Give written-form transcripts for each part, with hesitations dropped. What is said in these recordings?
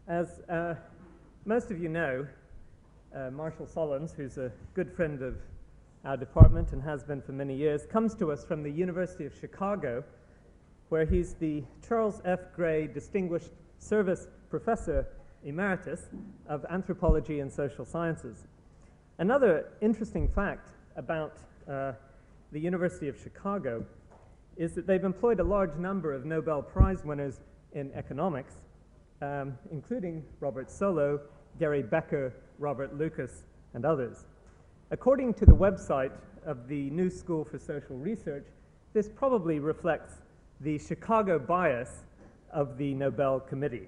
As most of you know, Marshall Solons, who's a good friend of our department and has been for many years, comes to us from the University of Chicago, where he's the Charles F. Gray Distinguished Service Professor Emeritus of Anthropology and Social Sciences. Another interesting fact about the University of Chicago is that they've employed a large number of Nobel Prize winners in economics, including Robert Solow, Gary Becker, Robert Lucas, and others. According to the website of the New School for Social Research, this probably reflects the Chicago bias of the Nobel Committee.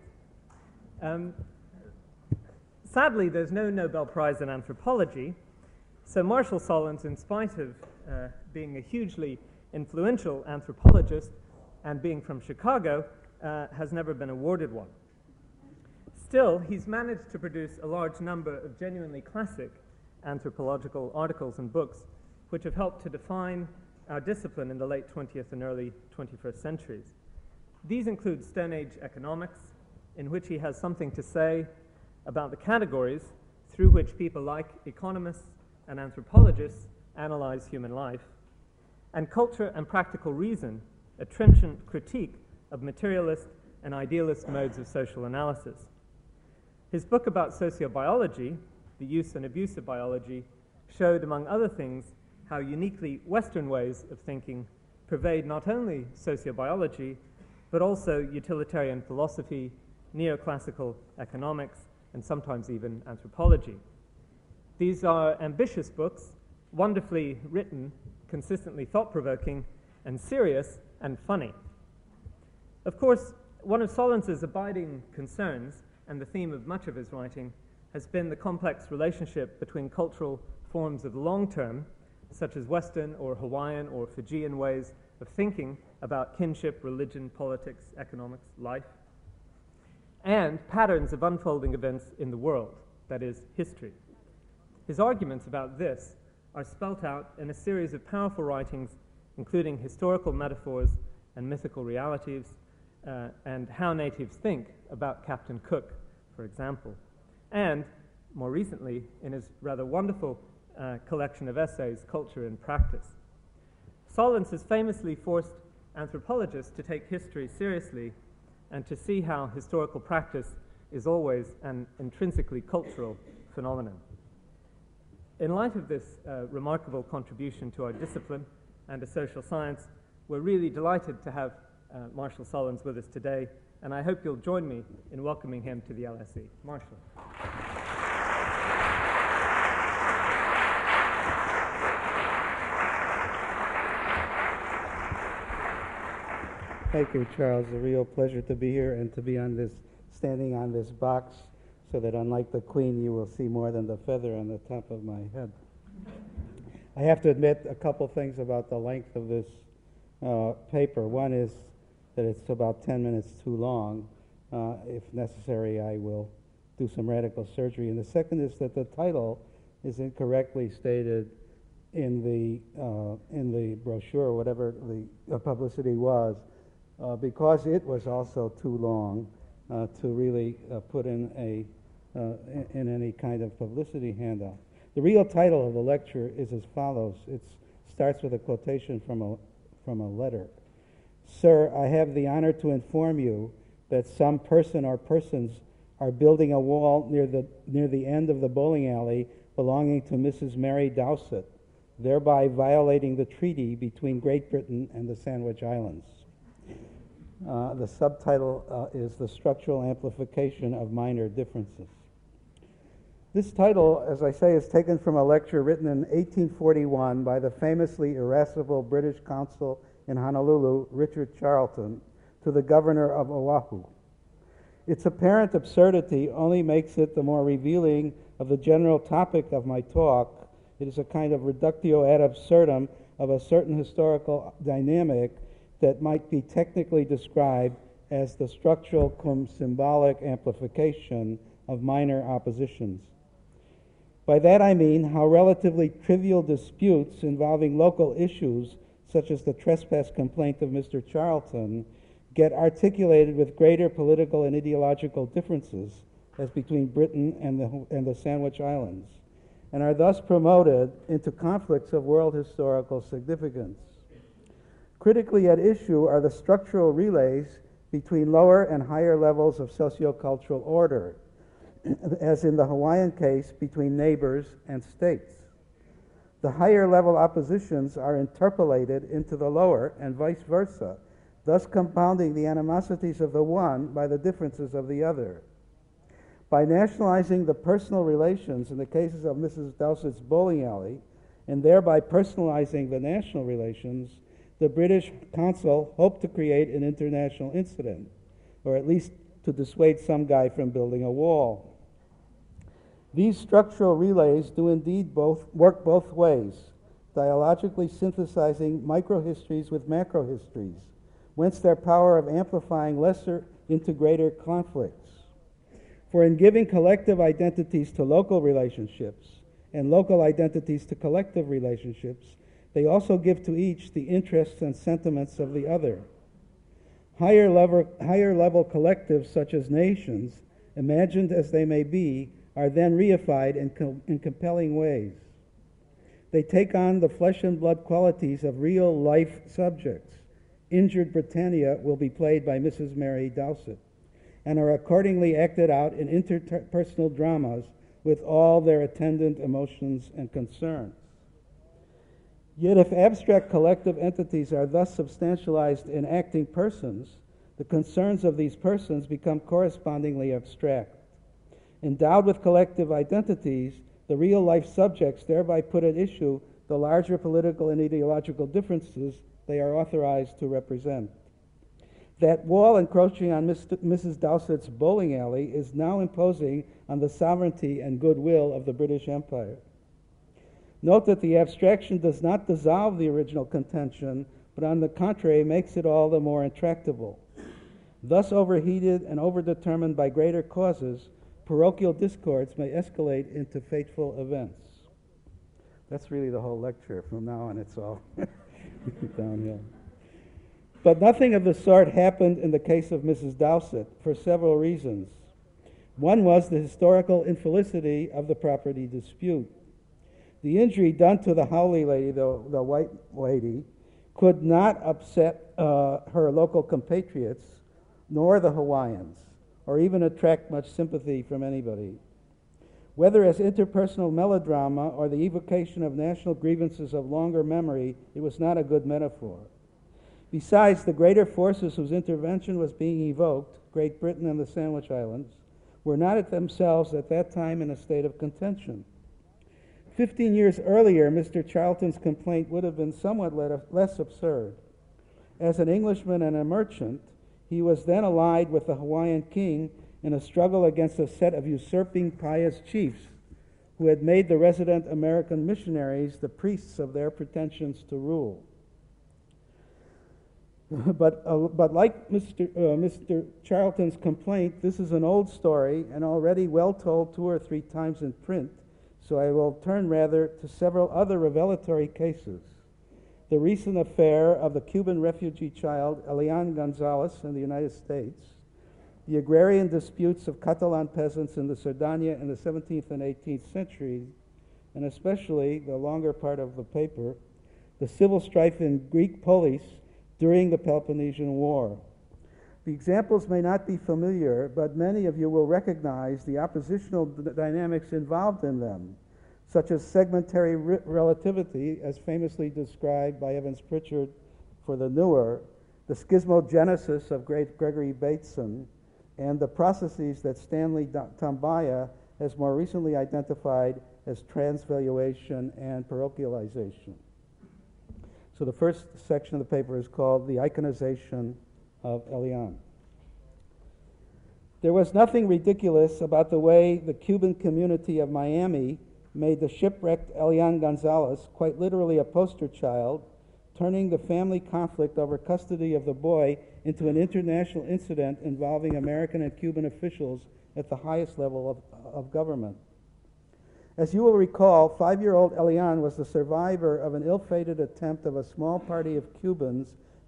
Sadly, there's no Nobel Prize in anthropology, so Marshall Solons, in spite of being a hugely influential anthropologist and being from Chicago, has never been awarded one. Still, he's managed to produce a large number of genuinely classic anthropological articles and books which have helped to define our discipline in the late 20th and early 21st centuries. These include Stone Age economics, in which he has something to say about the categories through which people like economists and anthropologists analyze human life, and Culture and Practical Reason, a trenchant critique of materialist and idealist modes of social analysis. His book about sociobiology, The Use and Abuse of Biology, showed, among other things, how uniquely Western ways of thinking pervade not only sociobiology, but also utilitarian philosophy, neoclassical economics, and sometimes even anthropology. These are ambitious books, wonderfully written, consistently thought-provoking, and serious and funny. Of course, one of Solons's abiding concerns, and the theme of much of his writing, has been the complex relationship between cultural forms of the long term, such as Western or Hawaiian or Fijian ways of thinking about kinship, religion, politics, economics, life, and patterns of unfolding events in the world, that is, history. His arguments about this are spelt out in a series of powerful writings, including Historical Metaphors and Mythical Realities, and How Natives Think about Captain Cook, for example, and more recently in his rather wonderful collection of essays, Culture and Practice. Solons has famously forced anthropologists to take history seriously and to see how historical practice is always an intrinsically cultural phenomenon. In light of this remarkable contribution to our discipline and to social science, we're really delighted to have Marshall Solons with us today, and I hope you'll join me in welcoming him to the LSE. Marshall. Thank you, Charles. A real pleasure to be here and to be standing on this box so that unlike the Queen, you will see more than the feather on the top of my head. I have to admit a couple things about the length of this paper. One is that it's about 10 minutes too long. If necessary, I will do some radical surgery. And the second is that the title is incorrectly stated in the brochure, whatever the publicity was, because it was also too long to really put in any kind of publicity handout. The real title of the lecture is as follows. It starts with a quotation from a letter. Sir, I have the honor to inform you that some person or persons are building a wall near the end of the bowling alley belonging to Mrs. Mary Dowsett, thereby violating the treaty between Great Britain and the Sandwich Islands. The subtitle is The Structural Amplification of Minor Differences. This title, as I say, is taken from a lecture written in 1841 by the famously irascible British consul in Honolulu, Richard Charlton, to the governor of Oahu. Its apparent absurdity only makes it the more revealing of the general topic of my talk. It is a kind of reductio ad absurdum of a certain historical dynamic that might be technically described as the structural cum symbolic amplification of minor oppositions. By that I mean how relatively trivial disputes involving local issues, such as the trespass complaint of Mr. Charlton, get articulated with greater political and ideological differences as between Britain and the Sandwich Islands, and are thus promoted into conflicts of world historical significance. Critically at issue are the structural relays between lower and higher levels of sociocultural order, as in the Hawaiian case between neighbors and states. The higher level oppositions are interpolated into the lower and vice versa, thus compounding the animosities of the one by the differences of the other. By nationalizing the personal relations in the cases of Mrs. Dowsett's bowling alley, and thereby personalizing the national relations, the British consul hoped to create an international incident, or at least to dissuade some guy from building a wall. These structural relays do indeed work both ways, dialogically synthesizing microhistories with macrohistories, whence their power of amplifying lesser into greater conflicts. For in giving collective identities to local relationships and local identities to collective relationships, they also give to each the interests and sentiments of the other. Higher level collectives such as nations, imagined as they may be, are then reified in compelling ways. They take on the flesh and blood qualities of real life subjects. Injured Britannia will be played by Mrs. Mary Dowsett, and are accordingly acted out in interpersonal dramas with all their attendant emotions and concerns. Yet if abstract collective entities are thus substantialized in acting persons, the concerns of these persons become correspondingly abstract. Endowed with collective identities, the real-life subjects thereby put at issue the larger political and ideological differences they are authorized to represent. That wall encroaching on Mrs. Dowsett's bowling alley is now imposing on the sovereignty and goodwill of the British Empire. Note that the abstraction does not dissolve the original contention, but on the contrary makes it all the more intractable. Thus overheated and overdetermined by greater causes, parochial discords may escalate into fateful events. That's really the whole lecture. From now on, it's all downhill. But nothing of the sort happened in the case of Mrs. Dowsett for several reasons. One was the historical infelicity of the property dispute. The injury done to the Howley lady, the white lady, could not upset her local compatriots, nor the Hawaiians, or even attract much sympathy from anybody. Whether as interpersonal melodrama or the evocation of national grievances of longer memory, it was not a good metaphor. Besides, the greater forces whose intervention was being evoked, Great Britain and the Sandwich Islands, were not themselves at that time in a state of contention. 15 years earlier, Mr. Charlton's complaint would have been somewhat less absurd. As an Englishman and a merchant, he was then allied with the Hawaiian king in a struggle against a set of usurping pious chiefs who had made the resident American missionaries the priests of their pretensions to rule. But like Mr. Charlton's complaint, this is an old story and already well told 2 or 3 times in print, so I will turn rather to several other revelatory cases. The recent affair of the Cuban refugee child Elian Gonzalez in the United States, the agrarian disputes of Catalan peasants in the Cerdanya in the 17th and 18th centuries, and especially the longer part of the paper, the civil strife in Greek Polis during the Peloponnesian War. The examples may not be familiar, but many of you will recognize the oppositional dynamics involved in them, such as segmentary relativity, as famously described by Evans Pritchard for the Newer, the schismogenesis of great Gregory Bateson, and the processes that Stanley Tambaya has more recently identified as transvaluation and parochialization. So the first section of the paper is called The Iconization of Elian. There was nothing ridiculous about the way the Cuban community of Miami made the shipwrecked Elian Gonzalez quite literally a poster child, turning the family conflict over custody of the boy into an international incident involving American and Cuban officials at the highest level of government. As you will recall, 5-year-old Elian was the survivor of an ill-fated attempt of a small party of Cubans to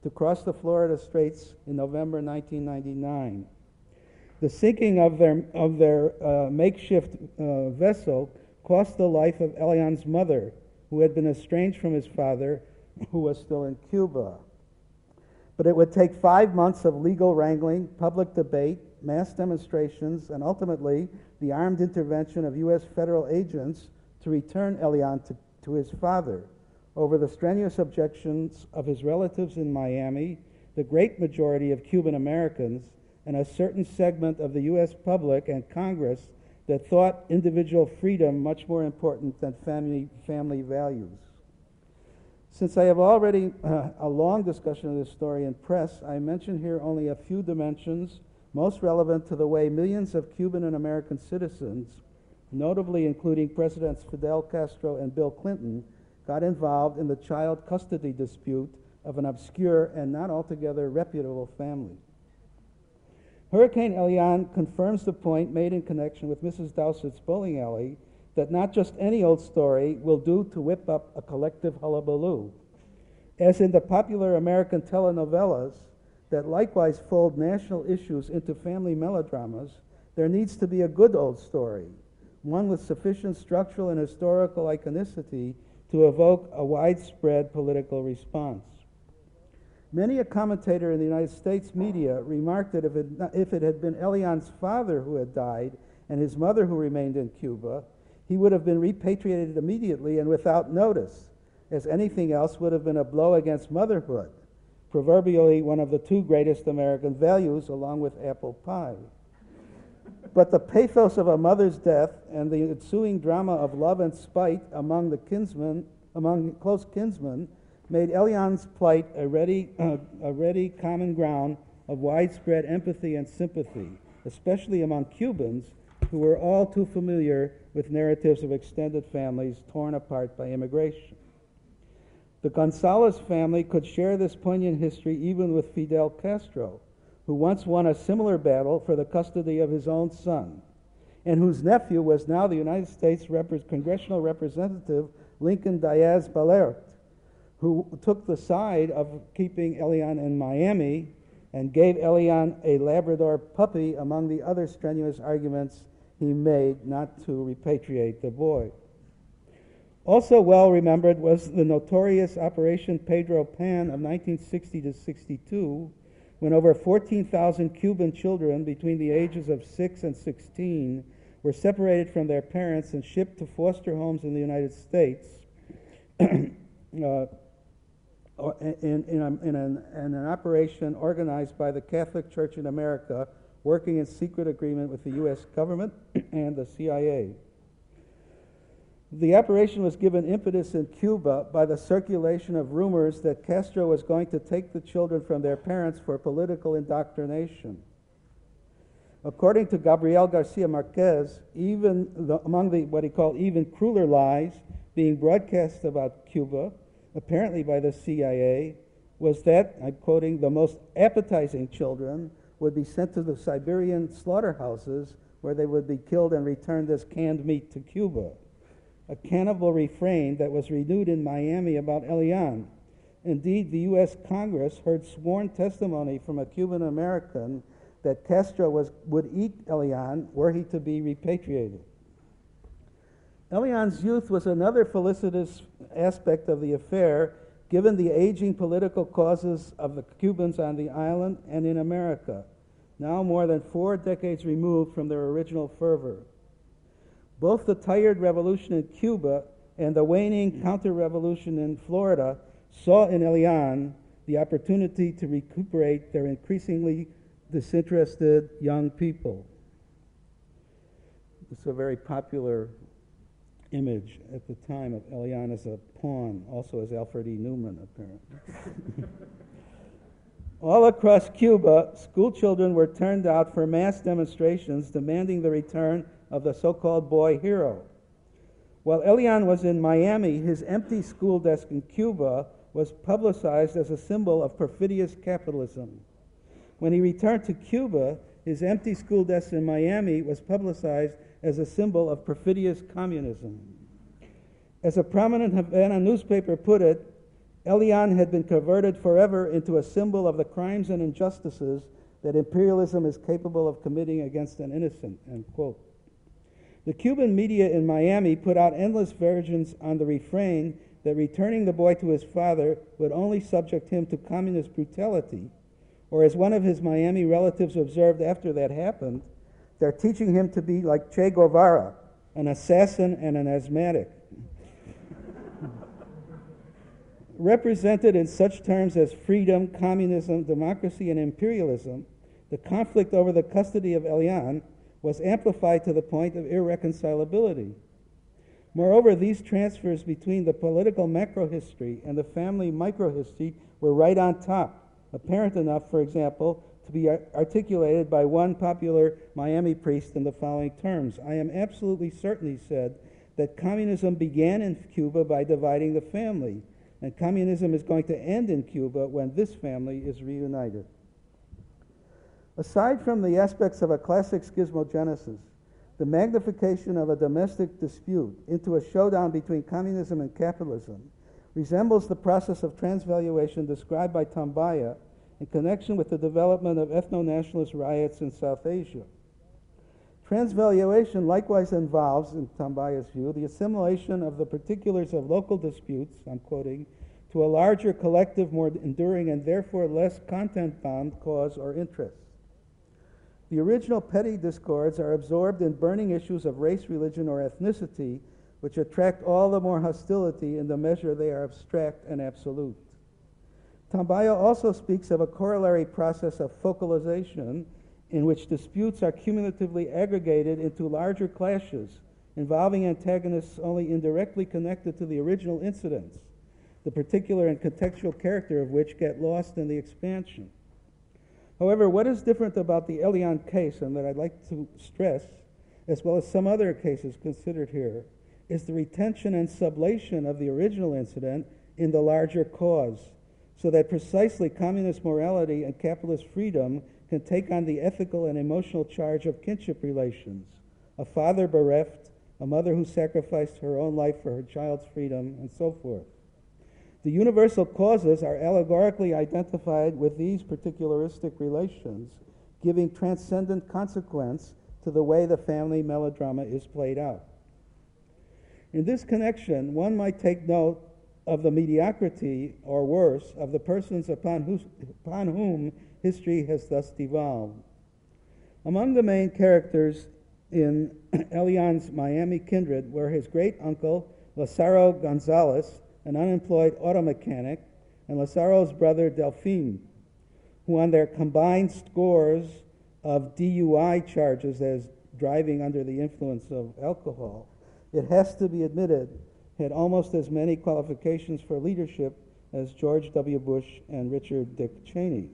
to cross the Florida Straits in November 1999. The sinking of their makeshift vessel cost the life of Elian's mother, who had been estranged from his father, who was still in Cuba. But it would take 5 months of legal wrangling, public debate, mass demonstrations, and ultimately the armed intervention of U.S. federal agents to return Elian to his father, over the strenuous objections of his relatives in Miami, the great majority of Cuban Americans, and a certain segment of the U.S. public and Congress that thought individual freedom much more important than family values. Since I have already a long discussion of this story in press, I mention here only a few dimensions most relevant to the way millions of Cuban and American citizens, notably including Presidents Fidel Castro and Bill Clinton, got involved in the child custody dispute of an obscure and not altogether reputable family. Hurricane Elian confirms the point made in connection with Mrs. Dowsett's bowling alley that not just any old story will do to whip up a collective hullabaloo. As in the popular American telenovelas that likewise fold national issues into family melodramas, there needs to be a good old story, one with sufficient structural and historical iconicity to evoke a widespread political response. Many a commentator in the United States media remarked that if it had been Elian's father who had died and his mother who remained in Cuba, he would have been repatriated immediately and without notice, as anything else would have been a blow against motherhood, proverbially one of the two greatest American values along with apple pie. But the pathos of a mother's death and the ensuing drama of love and spite among close kinsmen made Elian's plight a ready common ground of widespread empathy and sympathy, especially among Cubans who were all too familiar with narratives of extended families torn apart by immigration. The Gonzalez family could share this poignant history even with Fidel Castro, who once won a similar battle for the custody of his own son, and whose nephew was now the United States congressional representative Lincoln Diaz-Balart, who took the side of keeping Elian in Miami and gave Elian a Labrador puppy among the other strenuous arguments he made not to repatriate the boy. Also well remembered was the notorious Operation Pedro Pan of 1960 to 62, when over 14,000 Cuban children between the ages of 6 and 16 were separated from their parents and shipped to foster homes in the United States in an operation organized by the Catholic Church in America, working in secret agreement with the U.S. government and the CIA. The operation was given impetus in Cuba by the circulation of rumors that Castro was going to take the children from their parents for political indoctrination. According to Gabriel Garcia Marquez, among what he called even crueler lies being broadcast about Cuba, apparently by the CIA, was that, I'm quoting, the most appetizing children would be sent to the Siberian slaughterhouses where they would be killed and returned as canned meat to Cuba. A cannibal refrain that was renewed in Miami about Elian. Indeed, the U.S. Congress heard sworn testimony from a Cuban American that Castro would eat Elian were he to be repatriated. Elian's youth was another felicitous aspect of the affair, given the aging political causes of the Cubans on the island and in America, now more than 4 decades removed from their original fervor. Both the tired revolution in Cuba and the waning counter-revolution in Florida saw in Elian the opportunity to recuperate their increasingly disinterested young people. It's a very popular image at the time of Elian as a pawn, also as Alfred E. Newman, apparently. All across Cuba, school children were turned out for mass demonstrations demanding the return of the so-called boy hero. While Elian was in Miami, his empty school desk in Cuba was publicized as a symbol of perfidious capitalism. When he returned to Cuba, his empty school desk in Miami was publicized as a symbol of perfidious communism. As a prominent Havana newspaper put it, Elian had been converted forever into a symbol of the crimes and injustices that imperialism is capable of committing against an innocent, end quote. The Cuban media in Miami put out endless versions on the refrain that returning the boy to his father would only subject him to communist brutality, or as one of his Miami relatives observed after that happened, they're teaching him to be like Che Guevara, an assassin and an asthmatic. Represented in such terms as freedom, communism, democracy, and imperialism, the conflict over the custody of Elian was amplified to the point of irreconcilability. Moreover, these transfers between the political macrohistory and the family microhistory were right on top, apparent enough, for example, to be articulated by one popular Miami priest in the following terms. I am absolutely certain, he said, that communism began in Cuba by dividing the family, and communism is going to end in Cuba when this family is reunited. Aside from the aspects of a classic schismogenesis, the magnification of a domestic dispute into a showdown between communism and capitalism resembles the process of transvaluation described by Tambaya in connection with the development of ethno-nationalist riots in South Asia. Transvaluation likewise involves, in Tambaya's view, the assimilation of the particulars of local disputes, I'm quoting, to a larger collective, more enduring, and therefore less content-bound cause or interest. The original petty discords are absorbed in burning issues of race, religion, or ethnicity, which attract all the more hostility in the measure they are abstract and absolute. Tambaya also speaks of a corollary process of focalization in which disputes are cumulatively aggregated into larger clashes involving antagonists only indirectly connected to the original incidents, the particular and contextual character of which get lost in the expansion. However, what is different about the Elian case, and that I'd like to stress, as well as some other cases considered here, is the retention and sublation of the original incident in the larger cause, so that precisely communist morality and capitalist freedom can take on the ethical and emotional charge of kinship relations, a father bereft, a mother who sacrificed her own life for her child's freedom, and so forth. The universal causes are allegorically identified with these particularistic relations, giving transcendent consequence to the way the family melodrama is played out. In this connection, one might take note of the mediocrity, or worse, of the persons upon whom history has thus devolved. Among the main characters in Elian's Miami kindred were his great-uncle, Lazaro Gonzalez, an unemployed auto mechanic, and Lazaro's brother, Delfin, who on their combined scores of DUI charges as driving under the influence of alcohol, it has to be admitted, had almost as many qualifications for leadership as George W. Bush and Richard Dick Cheney.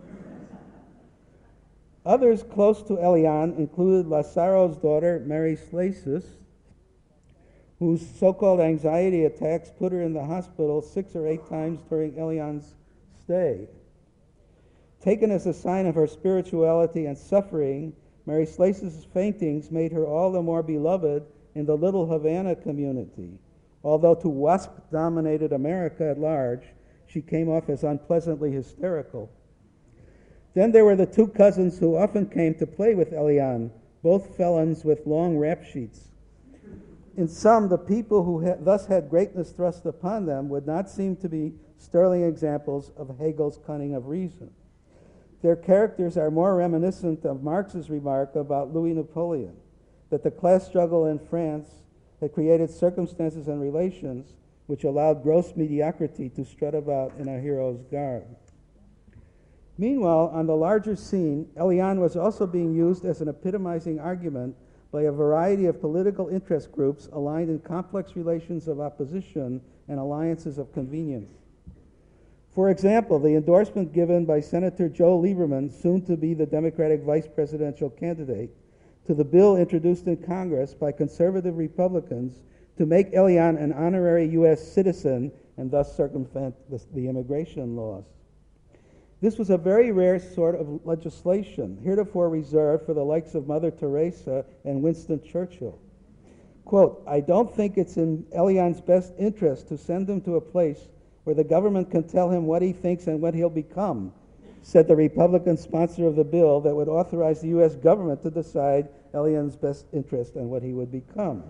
Others close to Elian included Lazaro's daughter, Mary Slasis, whose so-called anxiety attacks put her in the hospital 6 or 8 times during Elian's stay. Taken as a sign of her spirituality and suffering, Mary Slasis' faintings made her all the more beloved in the Little Havana community, although to WASP-dominated America at large, she came off as unpleasantly hysterical. Then there were the 2 cousins who often came to play with Elian, both felons with long rap sheets. In sum, the people who thus had greatness thrust upon them would not seem to be sterling examples of Hegel's cunning of reason. Their characters are more reminiscent of Marx's remark about Louis Napoleon, that the class struggle in France had created circumstances and relations which allowed gross mediocrity to strut about in a hero's garb. Meanwhile, on the larger scene, Elian was also being used as an epitomizing argument by a variety of political interest groups aligned in complex relations of opposition and alliances of convenience. For example, the endorsement given by Senator Joe Lieberman, soon to be the Democratic vice presidential candidate, to the bill introduced in Congress by conservative Republicans to make Elian an honorary U.S. citizen and thus circumvent the immigration laws. This was a very rare sort of legislation, heretofore reserved for the likes of Mother Teresa and Winston Churchill. Quote, I don't think it's in Elian's best interest to send him to a place where the government can tell him what he thinks and what he'll become, said the Republican sponsor of the bill that would authorize the U.S. government to decide Elian's best interest and what he would become.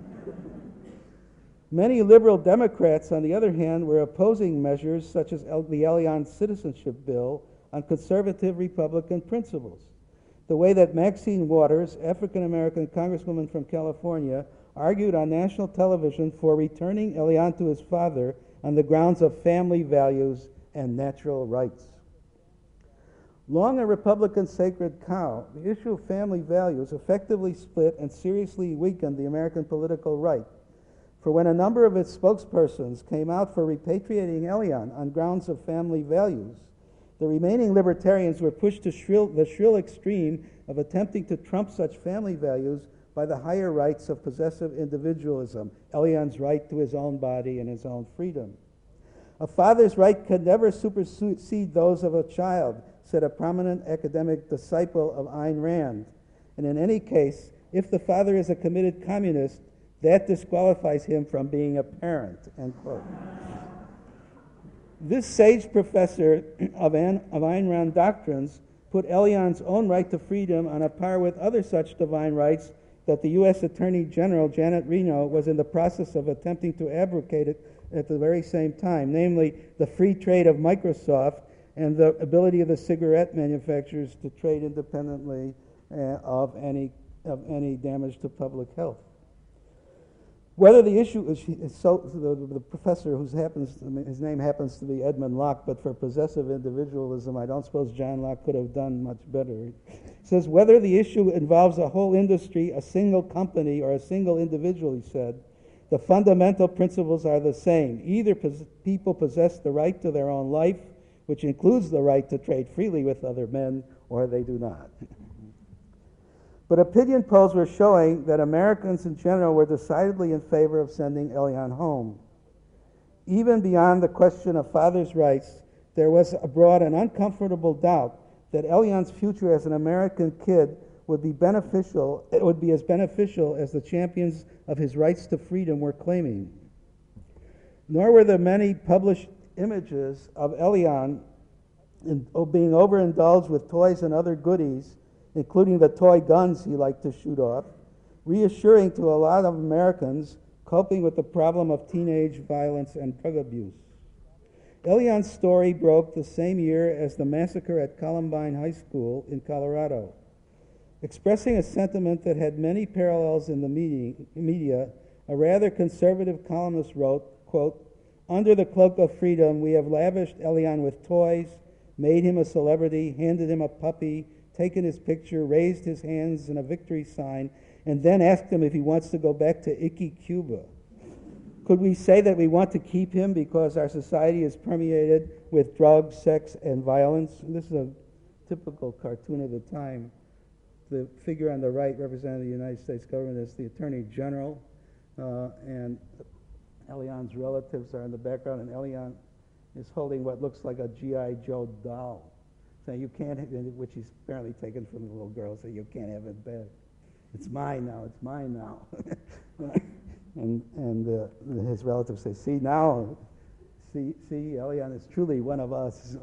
Many liberal Democrats, on the other hand, were opposing measures such as the Elian citizenship bill on conservative Republican principles. The way that Maxine Waters, African-American congresswoman from California, argued on national television for returning Elian to his father on the grounds of family values and natural rights. Long a Republican sacred cow, the issue of family values effectively split and seriously weakened the American political right. For when a number of its spokespersons came out for repatriating Elian on grounds of family values, the remaining libertarians were pushed to the shrill extreme of attempting to trump such family values by the higher rights of possessive individualism, Elian's right to his own body and his own freedom. A father's right can never supersede those of a child, said a prominent academic disciple of Ayn Rand. And in any case, if the father is a committed communist, that disqualifies him from being a parent, end quote. This sage professor of Ayn Rand doctrines put Elian's own right to freedom on a par with other such divine rights that the U.S. Attorney General Janet Reno was in the process of attempting to abrogate it at the very same time, namely the free trade of Microsoft and the ability of the cigarette manufacturers to trade independently of any damage to public health. Whether the issue is the professor his name happens to be Edmund Locke, but for possessive individualism, I don't suppose John Locke could have done much better. He says, whether the issue involves a whole industry, a single company, or a single individual, he said, the fundamental principles are the same. Either people possess the right to their own life, which includes the right to trade freely with other men, or they do not. But opinion polls were showing that Americans in general were decidedly in favor of sending Elian home. Even beyond the question of father's rights, there was abroad an uncomfortable doubt that Elian's future as an American kid would be as beneficial as the champions of his rights to freedom were claiming. Nor were the many published images of Elian being overindulged with toys and other goodies, including the toy guns he liked to shoot off, reassuring to a lot of Americans coping with the problem of teenage violence and drug abuse. Elian's story broke the same year as the massacre at Columbine High School in Colorado. Expressing a sentiment that had many parallels in the media, a rather conservative columnist wrote, quote, "Under the cloak of freedom, we have lavished Elian with toys, made him a celebrity, handed him a puppy, taken his picture, raised his hands in a victory sign, and then asked him if he wants to go back to icky Cuba. Could we say that we want to keep him because our society is permeated with drugs, sex, and violence?" And this is a typical cartoon of the time. The figure on the right representing the United States government is the Attorney General, and Elian's relatives are in the background, and Elian is holding what looks like a G.I. Joe doll. So you can't, which he's apparently taken from the little girl, so you can't have it back. It's mine now, it's mine now. and his relatives say, see, Elian is truly one of us.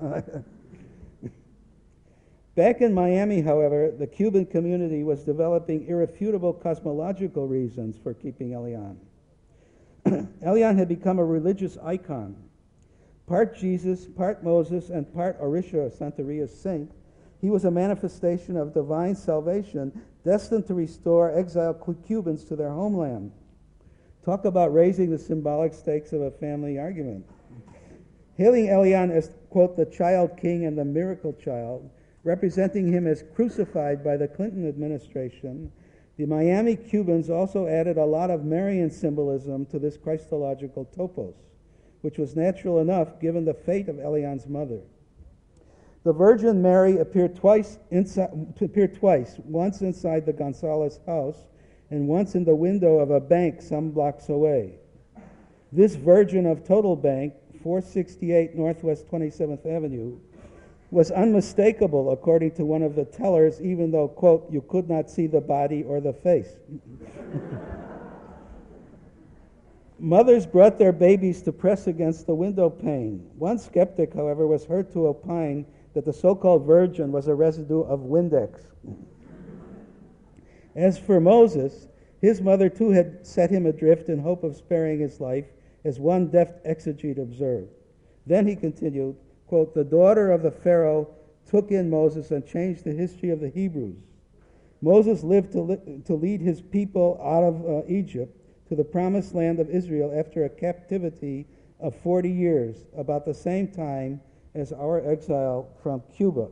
Back in Miami, however, the Cuban community was developing irrefutable cosmological reasons for keeping Elian. Elian had become a religious icon. Part Jesus, part Moses, and part Orisha, Santeria's saint, he was a manifestation of divine salvation destined to restore exiled Cubans to their homeland. Talk about raising the symbolic stakes of a family argument. Hailing Elian as, quote, the child king and the miracle child, representing him as crucified by the Clinton administration, the Miami Cubans also added a lot of Marian symbolism to this Christological topos, which was natural enough given the fate of Elian's mother. The Virgin Mary appeared twice, once inside the Gonzalez house and once in the window of a bank some blocks away. This Virgin of Total Bank, 468 Northwest 27th Avenue, was unmistakable, according to one of the tellers, even though, quote, you could not see the body or the face. Mothers brought their babies to press against the window pane. One skeptic, however, was heard to opine that the so-called virgin was a residue of Windex. As for Moses, his mother too had set him adrift in hope of sparing his life, as one deft exegete observed. Then he continued, quote, "The daughter of the Pharaoh took in Moses and changed the history of the Hebrews. Moses lived to lead his people out of Egypt to the promised land of Israel after a captivity of 40 years, about the same time as our exile from Cuba."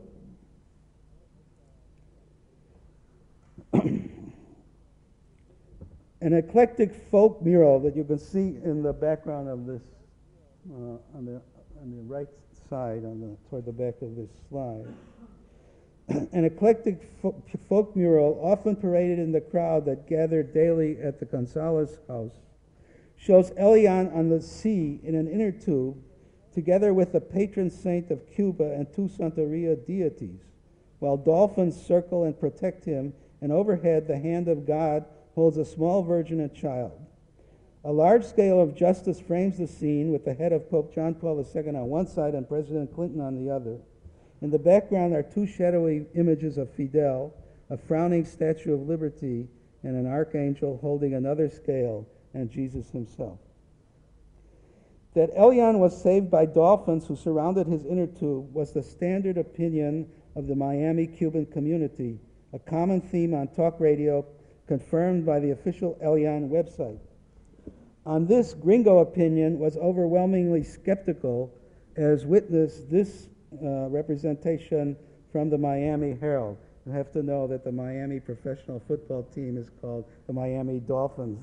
An eclectic folk mural that you can see in the background of this, on the right side, toward the back of this slide. An eclectic folk mural, often paraded in the crowd that gathered daily at the Gonzalez house, shows Elian on the sea in an inner tube, together with the patron saint of Cuba and two Santeria deities, while dolphins circle and protect him, and overhead the hand of God holds a small virgin and child. A large scale of justice frames the scene, with the head of Pope John Paul II on one side and President Clinton on the other. In the background are two shadowy images of Fidel, a frowning Statue of Liberty, and an archangel holding another scale, and Jesus himself. That Elian was saved by dolphins who surrounded his inner tube was the standard opinion of the Miami Cuban community, a common theme on talk radio confirmed by the official Elian website. On this, Gringo opinion was overwhelmingly skeptical, as witnessed this representation from the Miami Herald. You have to know that the Miami professional football team is called the Miami Dolphins.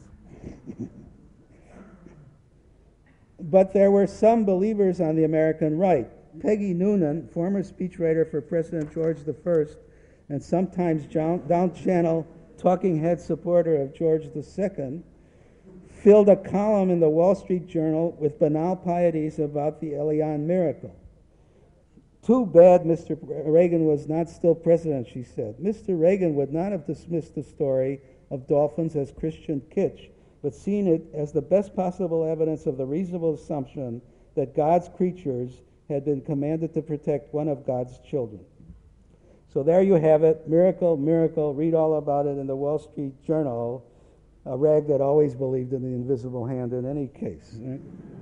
But there were some believers on the American right. Peggy Noonan, former speechwriter for President George I and sometimes down-channel talking head supporter of George II, filled a column in the Wall Street Journal with banal pieties about the Elian miracle. "Too bad Mr. Reagan was not still president," she said. Mr. Reagan would not have dismissed the story of dolphins as Christian kitsch, but seen it as the best possible evidence of the reasonable assumption that God's creatures had been commanded to protect one of God's children. So there you have it, miracle, miracle. Read all about it in the Wall Street Journal, a rag that always believed in the invisible hand in any case. Right?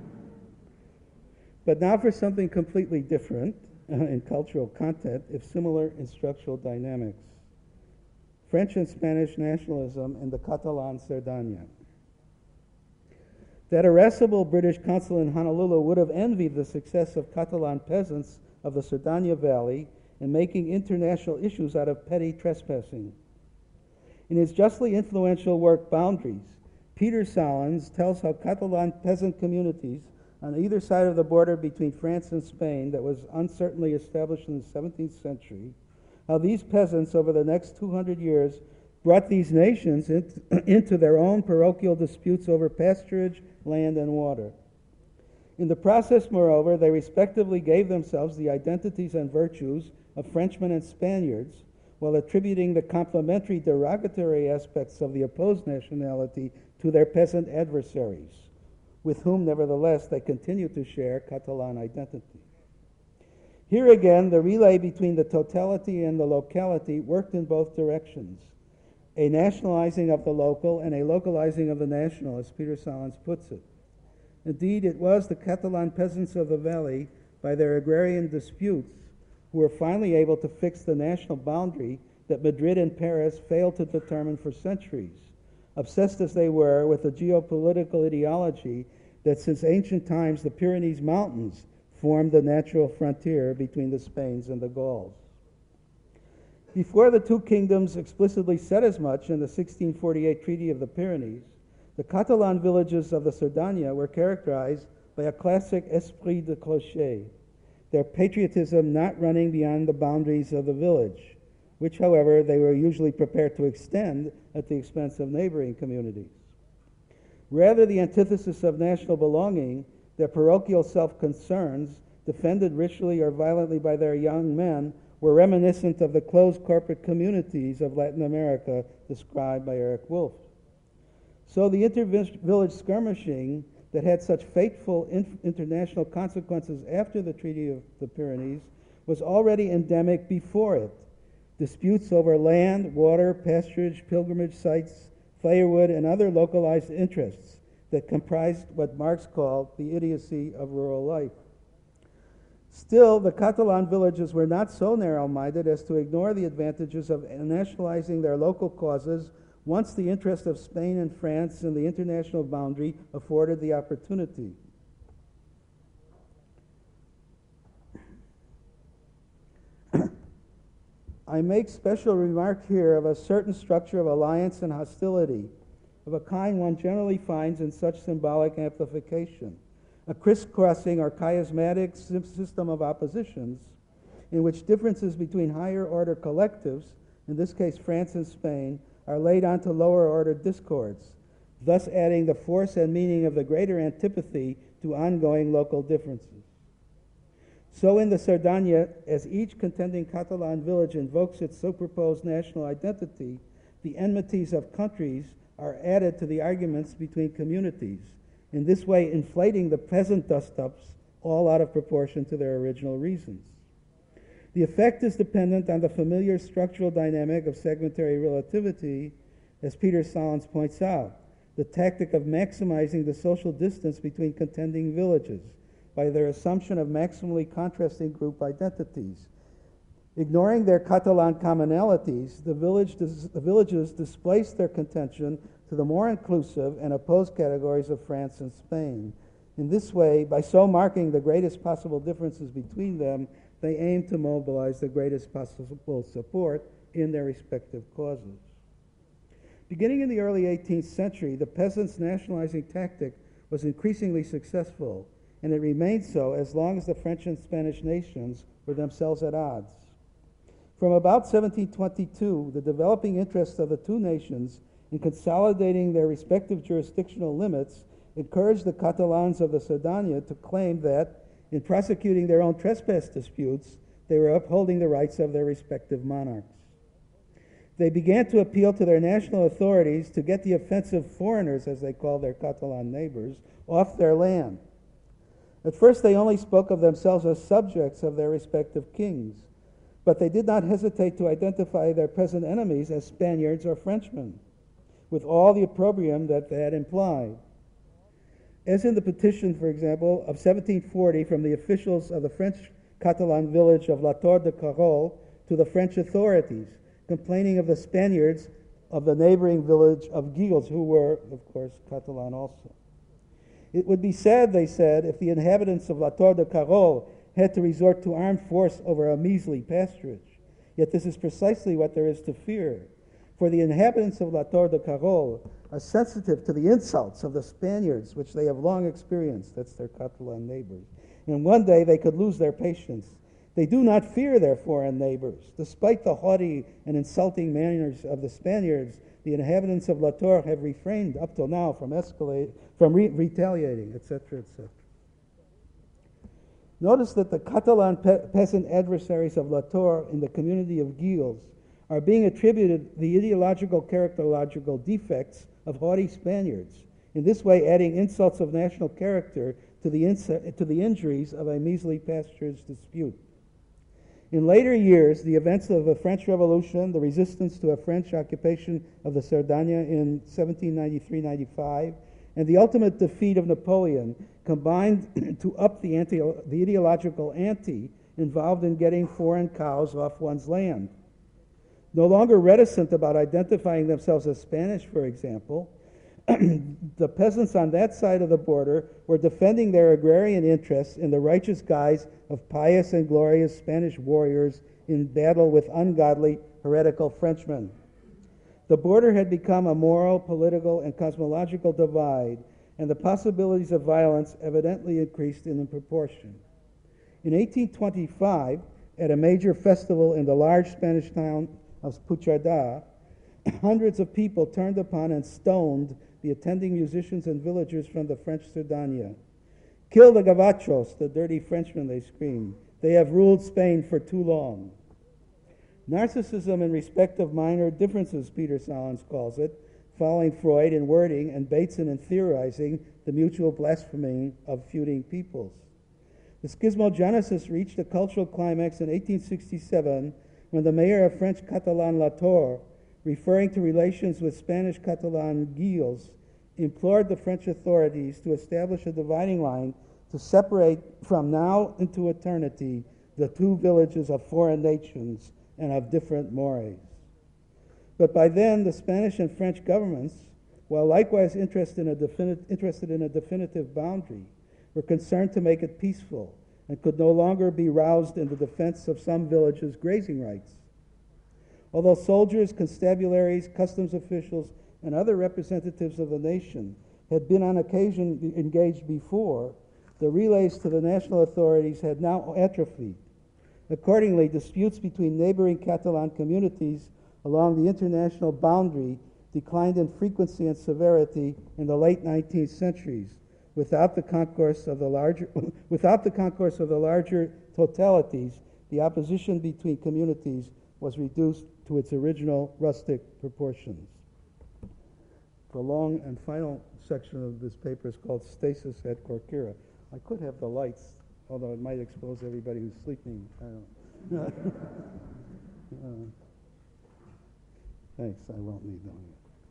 But now for something completely different in cultural content, if similar in structural dynamics. French and Spanish nationalism in the Catalan Cerdanya. That irascible British consul in Honolulu would have envied the success of Catalan peasants of the Cerdanya Valley in making international issues out of petty trespassing. In his justly influential work, Boundaries, Peter Salins tells how Catalan peasant communities on either side of the border between France and Spain that was uncertainly established in the 17th century, how these peasants over the next 200 years brought these nations into their own parochial disputes over pasturage, land, and water. In the process, moreover, they respectively gave themselves the identities and virtues of Frenchmen and Spaniards, while attributing the complementary derogatory aspects of the opposed nationality to their peasant adversaries, with whom, nevertheless, they continue to share Catalan identity. Here again, the relay between the totality and the locality worked in both directions, a nationalizing of the local and a localizing of the national, as Peter Salins puts it. Indeed, it was the Catalan peasants of the valley, by their agrarian disputes, who were finally able to fix the national boundary that Madrid and Paris failed to determine for centuries, obsessed as they were with a geopolitical ideology that since ancient times the Pyrenees Mountains formed the natural frontier between the Spains and the Gauls. Before the two kingdoms explicitly said as much in the 1648 Treaty of the Pyrenees, the Catalan villages of the Cerdanya were characterized by a classic esprit de clocher, their patriotism not running beyond the boundaries of the village, which, however, they were usually prepared to extend at the expense of neighboring communities. Rather, the antithesis of national belonging, their parochial self-concerns, defended ritually or violently by their young men, were reminiscent of the closed corporate communities of Latin America described by Eric Wolf. So the inter-village skirmishing that had such fateful international consequences after the Treaty of the Pyrenees was already endemic before it. Disputes over land, water, pasturage, pilgrimage sites, firewood, and other localized interests that comprised what Marx called the idiocy of rural life. Still, the Catalan villages were not so narrow-minded as to ignore the advantages of nationalizing their local causes once the interest of Spain and France in the international boundary afforded the opportunity. I make special remark here of a certain structure of alliance and hostility, of a kind one generally finds in such symbolic amplification, a crisscrossing or chiasmatic system of oppositions in which differences between higher order collectives, in this case France and Spain, are laid onto lower order discords, thus adding the force and meaning of the greater antipathy to ongoing local differences. So in the Cerdanya, as each contending Catalan village invokes its superposed national identity, the enmities of countries are added to the arguments between communities, in this way inflating the peasant dust-ups all out of proportion to their original reasons. The effect is dependent on the familiar structural dynamic of segmentary relativity, as Peter Solons points out, the tactic of maximizing the social distance between contending villages by their assumption of maximally contrasting group identities. Ignoring their Catalan commonalities, the villages displace their contention to the more inclusive and opposed categories of France and Spain. In this way, by so marking the greatest possible differences between them, they aim to mobilize the greatest possible support in their respective causes. Beginning in the early 18th century, the peasants' nationalizing tactic was increasingly successful, and it remained so as long as the French and Spanish nations were themselves at odds. From about 1722, the developing interest of the two nations in consolidating their respective jurisdictional limits encouraged the Catalans of the Cerdanya to claim that, in prosecuting their own trespass disputes, they were upholding the rights of their respective monarchs. They began to appeal to their national authorities to get the offensive foreigners, as they called their Catalan neighbors, off their land. At first, they only spoke of themselves as subjects of their respective kings, but they did not hesitate to identify their present enemies as Spaniards or Frenchmen, with all the opprobrium that that implied. As in the petition, for example, of 1740 from the officials of the French Catalan village of La Torre de Carol to the French authorities, complaining of the Spaniards of the neighboring village of Guils, who were, of course, Catalan also. It would be sad, they said, if the inhabitants of La Torre de Carol had to resort to armed force over a measly pasturage. Yet this is precisely what there is to fear. For the inhabitants of La Torre de Carol are sensitive to the insults of the Spaniards, which they have long experienced. That's their Catalan neighbors. And one day they could lose their patience. They do not fear their foreign neighbors. Despite the haughty and insulting manners of the Spaniards, the inhabitants of La Torre have refrained up till now from retaliating, etc., etc. Notice that the Catalan peasant adversaries of La Torre in the community of Guils are being attributed the ideological, characterological defects of haughty Spaniards, in this way adding insults of national character to the injuries of a measly pasturage dispute. In later years, the events of the French Revolution, the resistance to a French occupation of the Cerdanya in 1793-95, and the ultimate defeat of Napoleon combined to up the ideological ante involved in getting foreign cows off one's land. No longer reticent about identifying themselves as Spanish, for example, the peasants on that side of the border were defending their agrarian interests in the righteous guise of pious and glorious Spanish warriors in battle with ungodly, heretical Frenchmen. The border had become a moral, political, and cosmological divide, and the possibilities of violence evidently increased in proportion. In 1825, at a major festival in the large Spanish town of Puigcerdà, hundreds of people turned upon and stoned the attending musicians and villagers from the French Cerdanya. "Kill the gabachos," the dirty Frenchmen, they screamed. "They have ruled Spain for too long." Narcissism in respect of minor differences, Peter Solons calls it, following Freud in wording and Bateson in theorizing the mutual blaspheming of feuding peoples. The schismogenesis reached a cultural climax in 1867 when the mayor of French Catalan Latour, referring to relations with Spanish Catalan Guils, implored the French authorities to establish a dividing line to separate from now into eternity the two villages of foreign nations and of different mores. But by then, the Spanish and French governments, while likewise interested in a definitive boundary, were concerned to make it peaceful and could no longer be roused in the defense of some villages' grazing rights. Although soldiers, constabularies, customs officials, and other representatives of the nation had been on occasion engaged before, the relays to the national authorities had now atrophied. Accordingly, disputes between neighboring Catalan communities along the international boundary declined in frequency and severity in the late 19th centuries, without the concourse of the larger totalities. The opposition between communities was reduced to its original rustic proportions. The long and final section of this paper is called Stasis at Corcyra. I could have the lights, although it might expose everybody who's sleeping. I don't Thanks, I won't need them.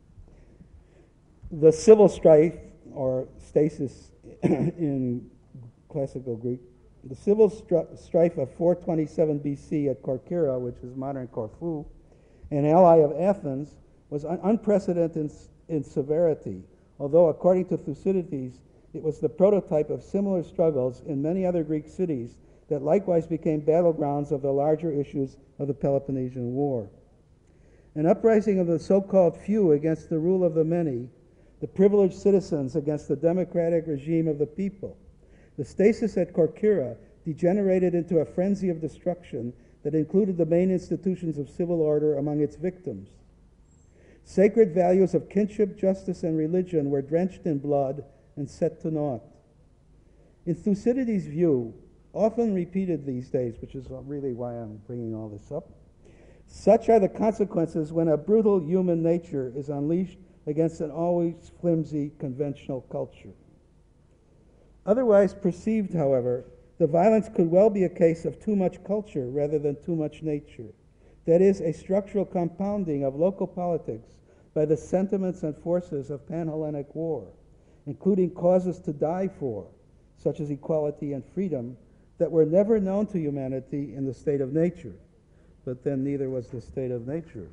The civil strife, or stasis in classical Greek, the civil strife of 427 BC at Corcyra, which is modern Corfu, an ally of Athens, was unprecedented in severity, although according to Thucydides, it was the prototype of similar struggles in many other Greek cities that likewise became battlegrounds of the larger issues of the Peloponnesian War. An uprising of the so-called few against the rule of the many, the privileged citizens against the democratic regime of the people. The stasis at Corcyra degenerated into a frenzy of destruction that included the main institutions of civil order among its victims. Sacred values of kinship, justice, and religion were drenched in blood and set to naught. In Thucydides' view, often repeated these days, which is really why I'm bringing all this up, such are the consequences when a brutal human nature is unleashed against an always flimsy conventional culture. Otherwise perceived, however, the violence could well be a case of too much culture rather than too much nature. That is, a structural compounding of local politics by the sentiments and forces of Pan-Hellenic war, including causes to die for, such as equality and freedom, that were never known to humanity in the state of nature. But then neither was the state of nature.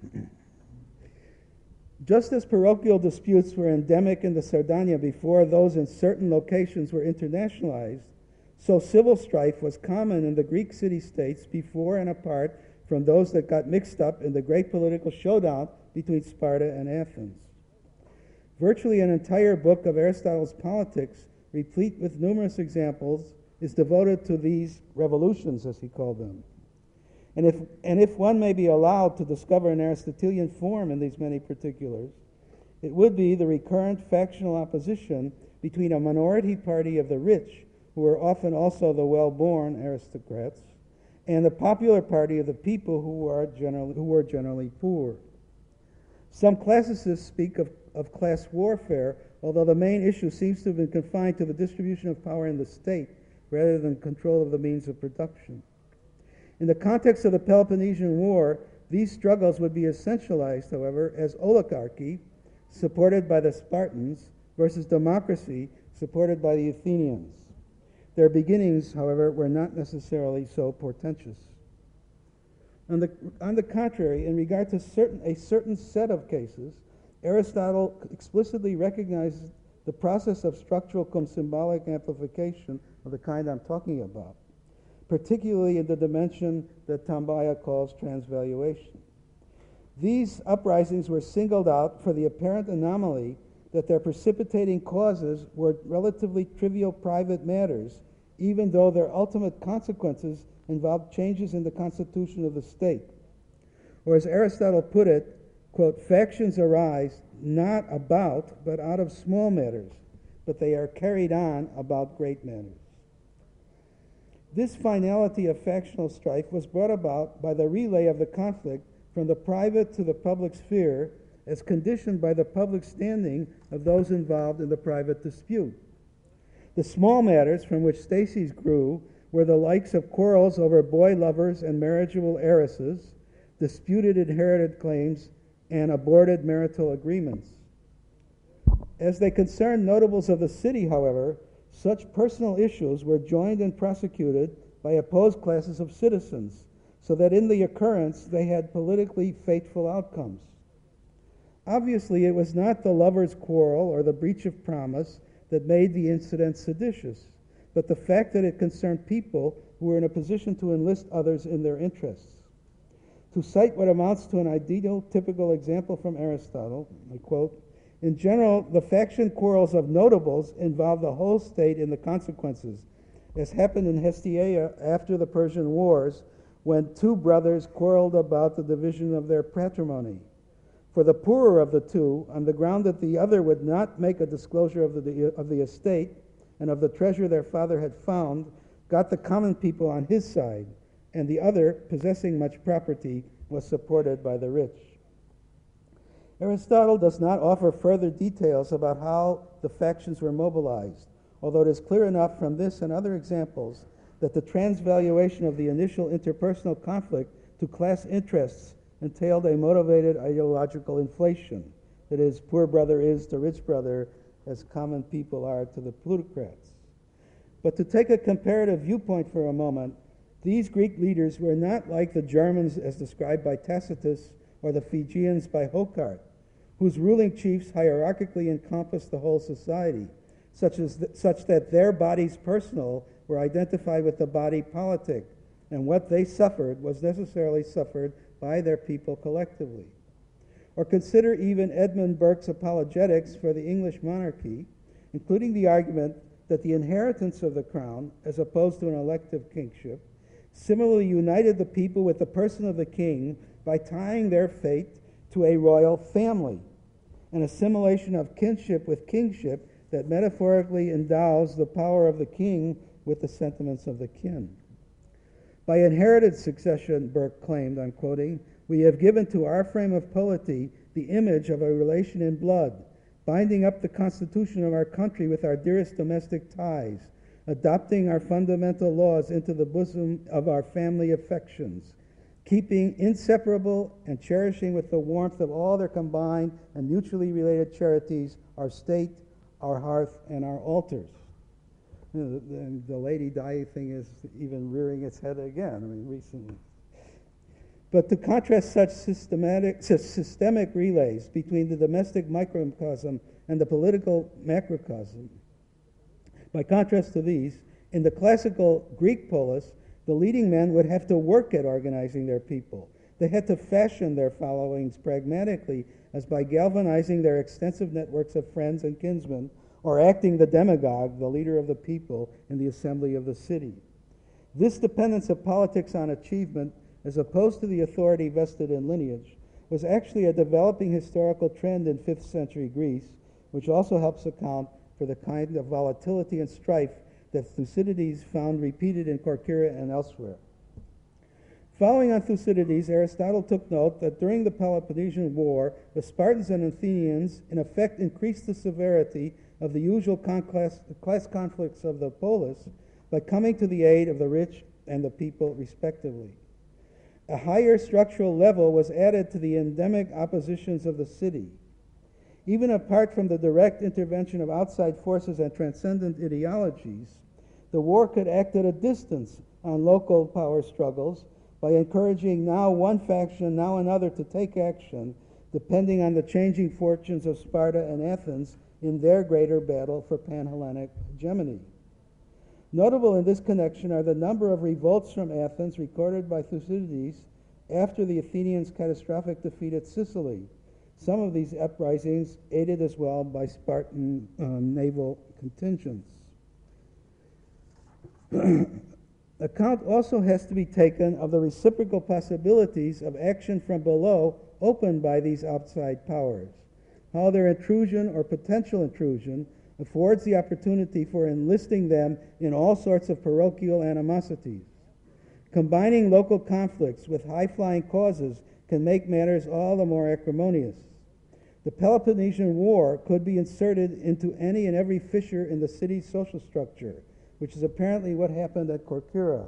Just as parochial disputes were endemic in the Sardinia before those in certain locations were internationalized, so civil strife was common in the Greek city-states before and apart from those that got mixed up in the great political showdown between Sparta and Athens. Virtually an entire book of Aristotle's Politics, replete with numerous examples, is devoted to these revolutions, as he called them. And if one may be allowed to discover an Aristotelian form in these many particulars, it would be the recurrent factional opposition between a minority party of the rich, who were often also the well-born aristocrats, and the popular party of the people who were generally poor. Some classicists speak of class warfare, although the main issue seems to have been confined to the distribution of power in the state rather than control of the means of production. In the context of the Peloponnesian War, these struggles would be essentialized, however, as oligarchy, supported by the Spartans, versus democracy, supported by the Athenians. Their beginnings, however, were not necessarily so portentous. On the contrary, in regard to a certain set of cases, Aristotle explicitly recognizes the process of structural cum symbolic amplification of the kind I'm talking about, particularly in the dimension that Tambaya calls transvaluation. These uprisings were singled out for the apparent anomaly that their precipitating causes were relatively trivial private matters, even though their ultimate consequences involved changes in the constitution of the state. Or as Aristotle put it, quote, factions arise not about, but out of small matters, but they are carried on about great matters. This finality of factional strife was brought about by the relay of the conflict from the private to the public sphere as conditioned by the public standing of those involved in the private dispute. The small matters from which Stacy's grew were the likes of quarrels over boy lovers and marriageable heiresses, disputed inherited claims, and aborted marital agreements. As they concerned notables of the city, however, such personal issues were joined and prosecuted by opposed classes of citizens, so that in the occurrence they had politically fateful outcomes. Obviously, it was not the lovers' quarrel or the breach of promise that made the incident seditious, but the fact that it concerned people who were in a position to enlist others in their interests. To cite what amounts to an ideal, typical example from Aristotle, I quote, "In general, the faction quarrels of notables involve the whole state in the consequences, as happened in Hestiaea after the Persian Wars, when two brothers quarreled about the division of their patrimony. For the poorer of the two, on the ground that the other would not make a disclosure of the estate and of the treasure their father had found, got the common people on his side, and the other, possessing much property, was supported by the rich." Aristotle does not offer further details about how the factions were mobilized, although it is clear enough from this and other examples that the transvaluation of the initial interpersonal conflict to class interests entailed a motivated ideological inflation. That is, poor brother is to rich brother as common people are to the plutocrats. But to take a comparative viewpoint for a moment, these Greek leaders were not like the Germans as described by Tacitus or the Fijians by Hocart, whose ruling chiefs hierarchically encompassed the whole society, such that their bodies personal were identified with the body politic, and what they suffered was necessarily suffered by their people collectively. Or consider even Edmund Burke's apologetics for the English monarchy, including the argument that the inheritance of the crown, as opposed to an elective kingship, similarly united the people with the person of the king by tying their fate to a royal family, an assimilation of kinship with kingship that metaphorically endows the power of the king with the sentiments of the kin. By inherited succession, Burke claimed, I'm quoting, "we have given to our frame of polity the image of a relation in blood, binding up the constitution of our country with our dearest domestic ties, adopting our fundamental laws into the bosom of our family affections, keeping inseparable and cherishing with the warmth of all their combined and mutually related charities our state, our hearth, and our altars." You know, the Lady Di thing is even rearing its head again, recently. But to contrast such systemic relays between the domestic microcosm and the political macrocosm, by contrast to these, in the classical Greek polis, the leading men would have to work at organizing their people. They had to fashion their followings pragmatically, as by galvanizing their extensive networks of friends and kinsmen, or acting the demagogue, the leader of the people, in the assembly of the city. This dependence of politics on achievement, as opposed to the authority vested in lineage, was actually a developing historical trend in 5th century Greece, which also helps account for the kind of volatility and strife that Thucydides found repeated in Corcyra and elsewhere. Following on Thucydides, Aristotle took note that during the Peloponnesian War, the Spartans and Athenians in effect increased the severity of the usual class conflicts of the polis by coming to the aid of the rich and the people respectively. A higher structural level was added to the endemic oppositions of the city. Even apart from the direct intervention of outside forces and transcendent ideologies, the war could act at a distance on local power struggles by encouraging now one faction, now another to take action, depending on the changing fortunes of Sparta and Athens in their greater battle for Pan-Hellenic hegemony. Notable in this connection are the number of revolts from Athens recorded by Thucydides after the Athenians' catastrophic defeat at Sicily. Some of these uprisings aided as well by Spartan naval contingents. Account also has to be taken of the reciprocal possibilities of action from below opened by these outside powers, how their intrusion or potential intrusion affords the opportunity for enlisting them in all sorts of parochial animosities. Combining local conflicts with high-flying causes can make matters all the more acrimonious. The Peloponnesian War could be inserted into any and every fissure in the city's social structure, which is apparently what happened at Corcyra.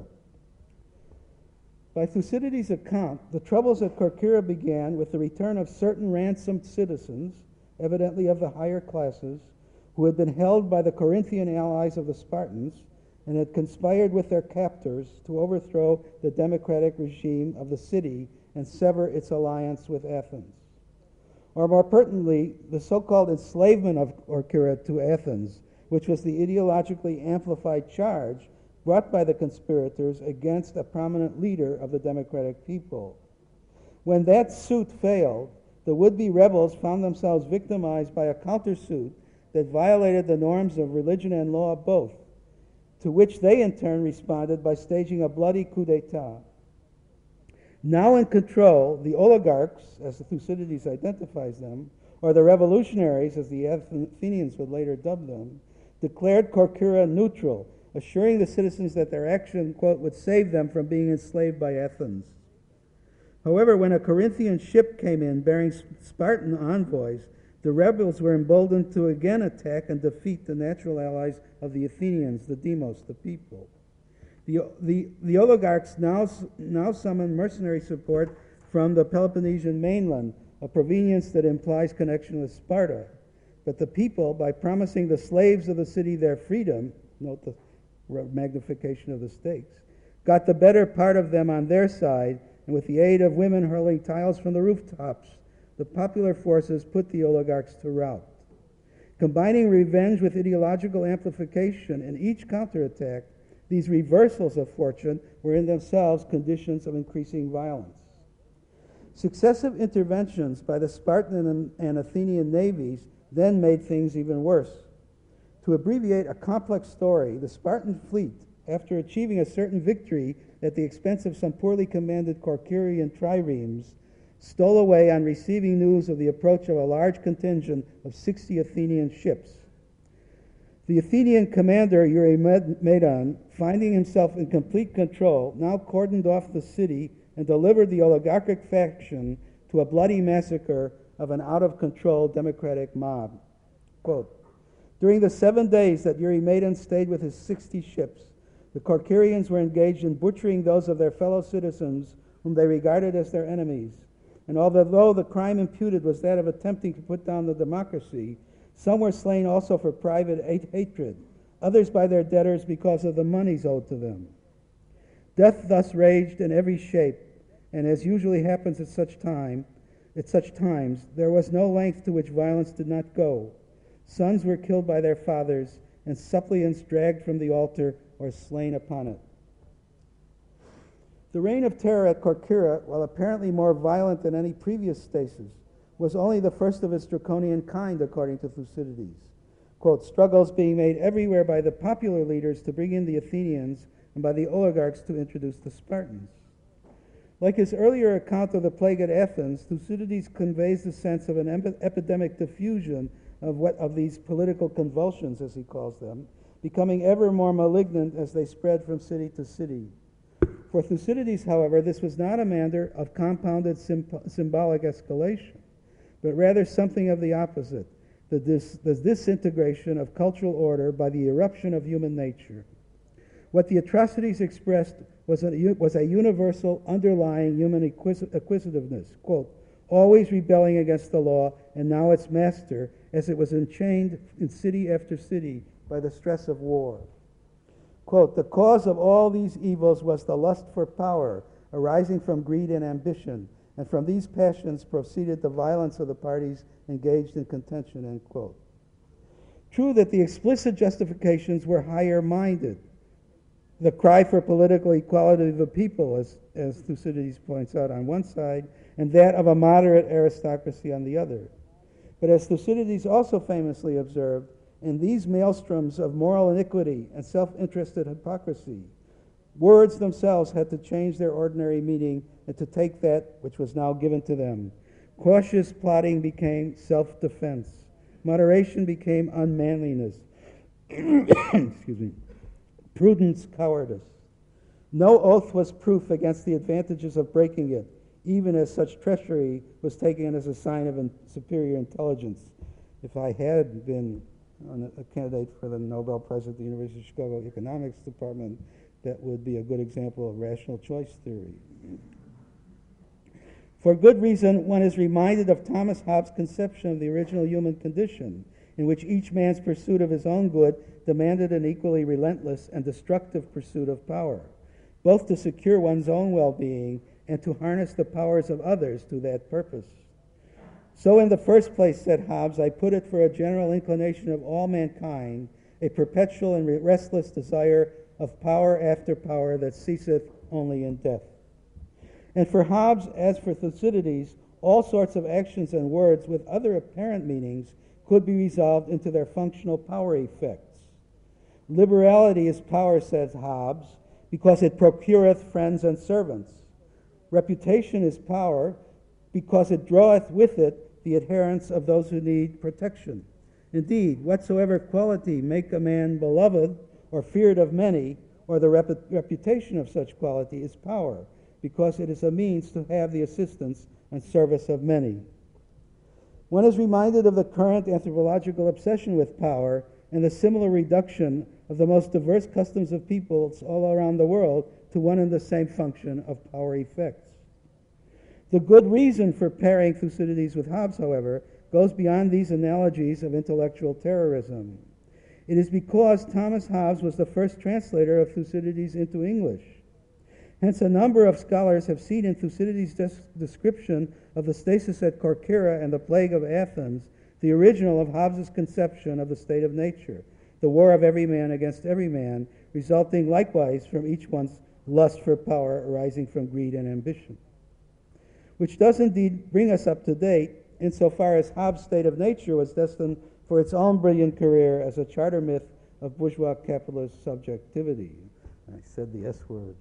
By Thucydides' account, the troubles at Corcyra began with the return of certain ransomed citizens, evidently of the higher classes, who had been held by the Corinthian allies of the Spartans and had conspired with their captors to overthrow the democratic regime of the city and sever its alliance with Athens. Or more pertinently, the so-called enslavement of Corcyra to Athens, which was the ideologically amplified charge brought by the conspirators against a prominent leader of the democratic people. When that suit failed, the would-be rebels found themselves victimized by a countersuit that violated the norms of religion and law both, to which they in turn responded by staging a bloody coup d'etat. Now in control, the oligarchs, as Thucydides identifies them, or the revolutionaries, as the Athenians would later dub them, declared Corcyra neutral, assuring the citizens that their action, quote, would save them from being enslaved by Athens. However, when a Corinthian ship came in bearing Spartan envoys, the rebels were emboldened to again attack and defeat the natural allies of the Athenians, the demos, the people. The oligarchs now summon mercenary support from the Peloponnesian mainland, a provenience that implies connection with Sparta. But the people, by promising the slaves of the city their freedom, note the magnification of the stakes, got the better part of them on their side, and with the aid of women hurling tiles from the rooftops, the popular forces put the oligarchs to rout. Combining revenge with ideological amplification in each counterattack, these reversals of fortune were in themselves conditions of increasing violence. Successive interventions by the Spartan and Athenian navies then made things even worse. To abbreviate a complex story, the Spartan fleet, after achieving a certain victory at the expense of some poorly commanded Corcyrian triremes, stole away on receiving news of the approach of a large contingent of 60 Athenian ships. The Athenian commander, Eurymedon, finding himself in complete control, now cordoned off the city and delivered the oligarchic faction to a bloody massacre of an out-of-control democratic mob. Quote, during the 7 days that Eurymedon stayed with his 60 ships, the Corcyrians were engaged in butchering those of their fellow citizens whom they regarded as their enemies. And although the crime imputed was that of attempting to put down the democracy, some were slain also for private hatred, others by their debtors because of the monies owed to them. Death thus raged in every shape, and as usually happens at such times, there was no length to which violence did not go. Sons were killed by their fathers, and suppliants dragged from the altar or slain upon it. The reign of terror at Corcyra, while apparently more violent than any previous stasis, was only the first of its draconian kind, according to Thucydides. Quote, struggles being made everywhere by the popular leaders to bring in the Athenians and by the oligarchs to introduce the Spartans. Like his earlier account of the plague at Athens, Thucydides conveys the sense of an epidemic diffusion of these political convulsions, as he calls them, becoming ever more malignant as they spread from city to city. For Thucydides, however, this was not a matter of compounded symbolic escalation, but rather something of the opposite, the disintegration of cultural order by the eruption of human nature. What the atrocities expressed was a universal underlying human acquisitiveness, quote, always rebelling against the law, and now its master, as it was enchained in city after city by the stress of war. Quote, the cause of all these evils was the lust for power, arising from greed and ambition, and from these passions proceeded the violence of the parties engaged in contention, end quote. True that the explicit justifications were higher-minded. The cry for political equality of the people, as Thucydides points out, on one side, and that of a moderate aristocracy on the other. But as Thucydides also famously observed, in these maelstroms of moral iniquity and self-interested hypocrisy, words themselves had to change their ordinary meaning and to take that which was now given to them. Cautious plotting became self-defense. Moderation became unmanliness. Excuse me. Prudence, cowardice. No oath was proof against the advantages of breaking it. even as such treachery was taken as a sign of superior intelligence. If I had been a candidate for the Nobel Prize at the University of Chicago Economics Department, that would be a good example of rational choice theory. For good reason, one is reminded of Thomas Hobbes' conception of the original human condition, in which each man's pursuit of his own good demanded an equally relentless and destructive pursuit of power, both to secure one's own well-being and to harness the powers of others to that purpose. So in the first place, said Hobbes, I put it for a general inclination of all mankind, a perpetual and restless desire of power after power that ceaseth only in death. And for Hobbes, as for Thucydides, all sorts of actions and words with other apparent meanings could be resolved into their functional power effects. Liberality is power, says Hobbes, because it procureth friends and servants. Reputation is power because it draweth with it the adherence of those who need protection. Indeed, whatsoever quality make a man beloved or feared of many, or the reputation of such quality, is power, because it is a means to have the assistance and service of many. One is reminded of the current anthropological obsession with power and the similar reduction of the most diverse customs of peoples all around the world to one and the same function of power effects. The good reason for pairing Thucydides with Hobbes, however, goes beyond these analogies of intellectual terrorism. It is because Thomas Hobbes was the first translator of Thucydides into English. Hence, a number of scholars have seen in Thucydides' description of the stasis at Corcyra and the plague of Athens the original of Hobbes' conception of the state of nature, the war of every man against every man, resulting likewise from each one's lust for power arising from greed and ambition. Which does indeed bring us up to date insofar as Hobbes' state of nature was destined for its own brilliant career as a charter myth of bourgeois capitalist subjectivity. I said the S word.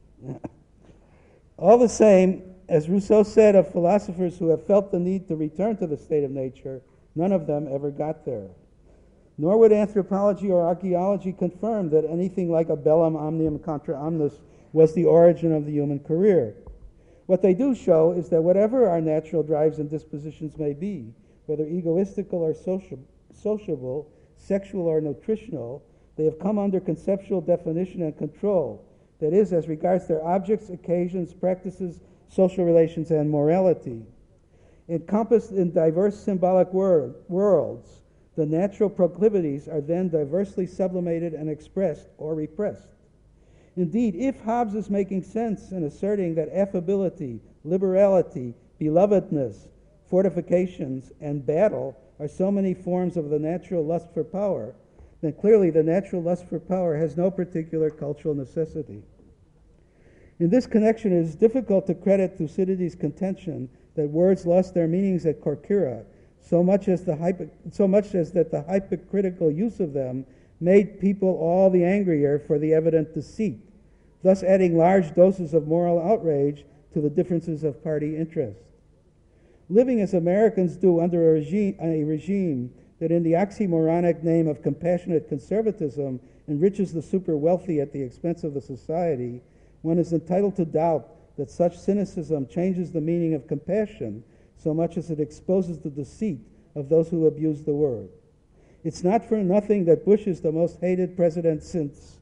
All the same, as Rousseau said of philosophers who have felt the need to return to the state of nature, none of them ever got there. Nor would anthropology or archaeology confirm that anything like a bellum omnium contra omnis was the origin of the human career. What they do show is that whatever our natural drives and dispositions may be, whether egoistical or sociable, sexual or nutritional, they have come under conceptual definition and control, that is, as regards their objects, occasions, practices, social relations, and morality. Encompassed in diverse symbolic worlds, the natural proclivities are then diversely sublimated and expressed or repressed. Indeed, if Hobbes is making sense in asserting that affability, liberality, belovedness, fortifications, and battle are so many forms of the natural lust for power, then clearly the natural lust for power has no particular cultural necessity. In this connection, it is difficult to credit Thucydides' contention that words lost their meanings at Corcyra, so much as that the hypocritical use of them made people all the angrier for the evident deceit, thus adding large doses of moral outrage to the differences of party interest. Living as Americans do under a regime that in the oxymoronic name of compassionate conservatism enriches the super wealthy at the expense of the society, one is entitled to doubt that such cynicism changes the meaning of compassion so much as it exposes the deceit of those who abuse the word. It's not for nothing that Bush is the most hated president since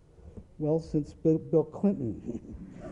Bill Clinton.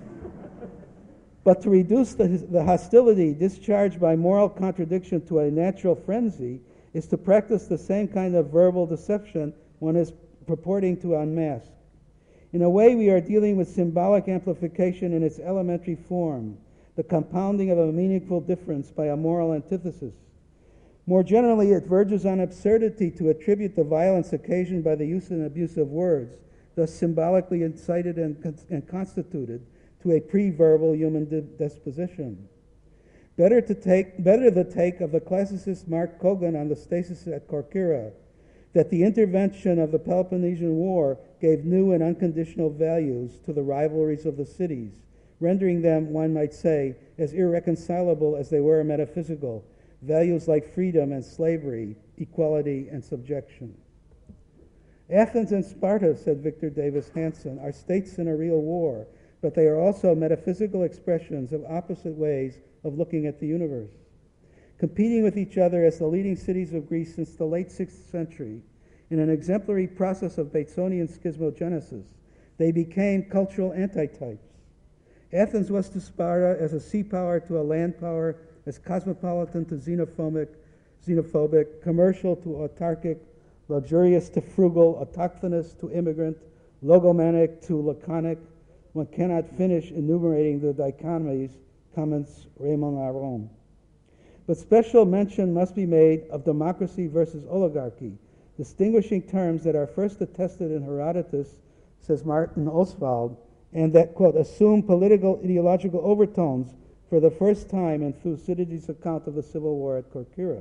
But to reduce the hostility discharged by moral contradiction to a natural frenzy is to practice the same kind of verbal deception one is purporting to unmask. In a way, we are dealing with symbolic amplification in its elementary form, the compounding of a meaningful difference by a moral antithesis. More generally, it verges on absurdity to attribute the violence occasioned by the use and abuse of words, thus symbolically incited and constituted, to a pre-verbal human disposition. Better the take of the classicist Mark Kogan on the stasis at Corcyra, that the intervention of the Peloponnesian War gave new and unconditional values to the rivalries of the cities, rendering them, one might say, as irreconcilable as they were metaphysical, values like freedom and slavery, equality and subjection. Athens and Sparta, said Victor Davis Hanson, are states in a real war, but they are also metaphysical expressions of opposite ways of looking at the universe. Competing with each other as the leading cities of Greece since the late 6th century, in an exemplary process of Batesonian schismogenesis, they became cultural antitypes. Athens was to Sparta as a sea power to a land power, as cosmopolitan to xenophobic, commercial to autarkic, luxurious to frugal, autochthonous to immigrant, logomanic to laconic. One cannot finish enumerating the dichotomies, comments Raymond Aron. But special mention must be made of democracy versus oligarchy, distinguishing terms that are first attested in Herodotus, says Martin Oswald, and that, quote, assume political ideological overtones for the first time in Thucydides' account of the civil war at Corcyra.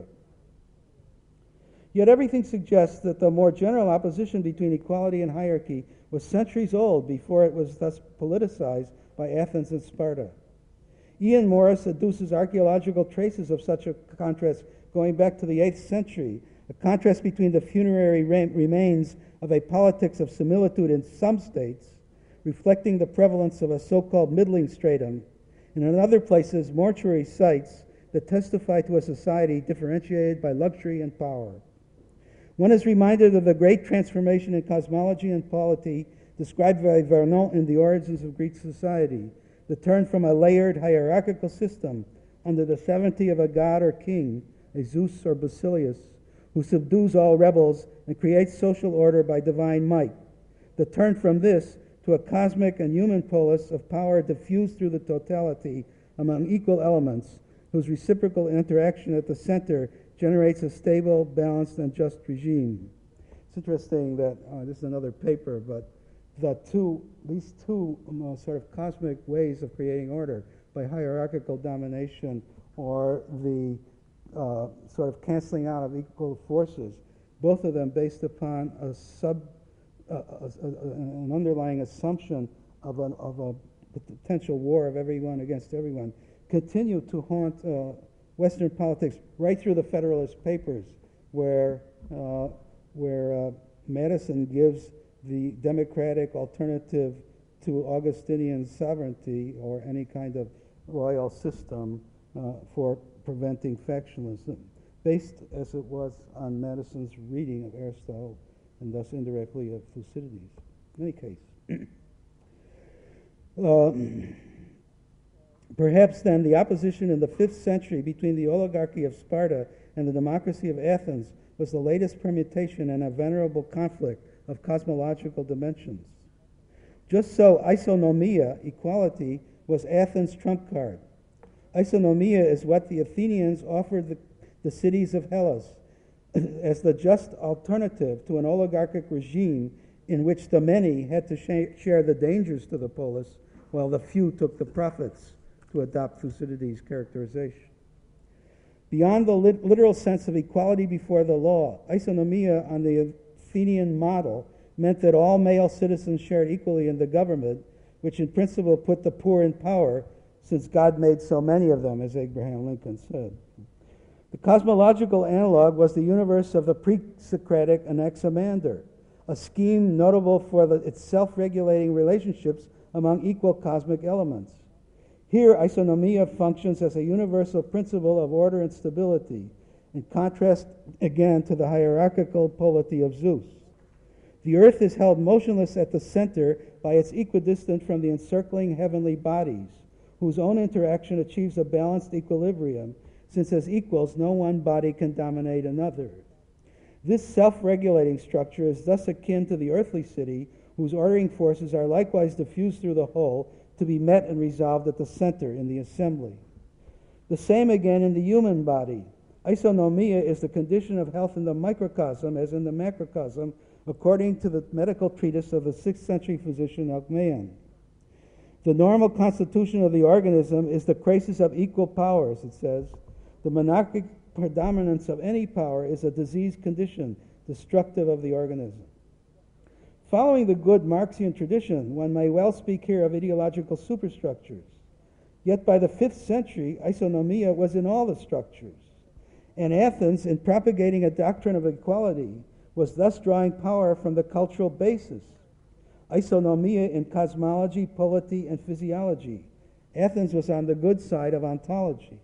Yet everything suggests that the more general opposition between equality and hierarchy was centuries old before it was thus politicized by Athens and Sparta. Ian Morris adduces archaeological traces of such a contrast going back to the 8th century, a contrast between the funerary remains of a politics of similitude in some states, reflecting the prevalence of a so-called middling stratum, and in other places mortuary sites that testify to a society differentiated by luxury and power. One is reminded of the great transformation in cosmology and polity described by Vernon in The Origins of Greek Society, the turn from a layered hierarchical system under the sovereignty of a god or king, a Zeus or Basilius, who subdues all rebels and creates social order by divine might. The turn from this to a cosmic and human polis of power diffused through the totality among equal elements, whose reciprocal interaction at the center generates a stable, balanced, and just regime. It's interesting that, this is another paper, but these two sort of cosmic ways of creating order, by hierarchical domination or the sort of canceling out of equal forces, both of them based upon an underlying assumption of a potential war of everyone against everyone, continue to haunt Western politics right through the Federalist Papers, where Madison gives the democratic alternative to Augustinian sovereignty or any kind of royal system for preventing factionalism, based as it was on Madison's reading of Aristotle and thus indirectly of Thucydides. In any case, perhaps then the opposition in the 5th century between the oligarchy of Sparta and the democracy of Athens was the latest permutation in a venerable conflict of cosmological dimensions. Just so isonomia, equality, was Athens' trump card. Isonomia is what the Athenians offered the cities of Hellas as the just alternative to an oligarchic regime in which the many had to share the dangers to the polis, while the few took the profits, to adopt Thucydides' characterization. Beyond the literal sense of equality before the law, isonomia on the Athenian model meant that all male citizens shared equally in the government, which in principle put the poor in power, since God made so many of them, as Abraham Lincoln said. The cosmological analog was the universe of the pre-Socratic Anaximander, a scheme notable for its self-regulating relationships among equal cosmic elements. Here, isonomia functions as a universal principle of order and stability, in contrast again to the hierarchical polity of Zeus. The earth is held motionless at the center by its equidistant from the encircling heavenly bodies, whose own interaction achieves a balanced equilibrium, since as equals no one body can dominate another. This self-regulating structure is thus akin to the earthly city, whose ordering forces are likewise diffused through the whole, to be met and resolved at the center in the assembly. The same again in the human body. Isonomia is the condition of health in the microcosm as in the macrocosm, according to the medical treatise of the 6th century physician Alcmaeon. The normal constitution of the organism is the crisis of equal powers, it says. The monarchic predominance of any power is a diseased condition, destructive of the organism. Following the good Marxian tradition, one may well speak here of ideological superstructures. Yet by the 5th century, isonomia was in all the structures. And Athens, in propagating a doctrine of equality, was thus drawing power from the cultural basis. isonomia in cosmology, polity, and physiology. Athens was on the good side of ontology.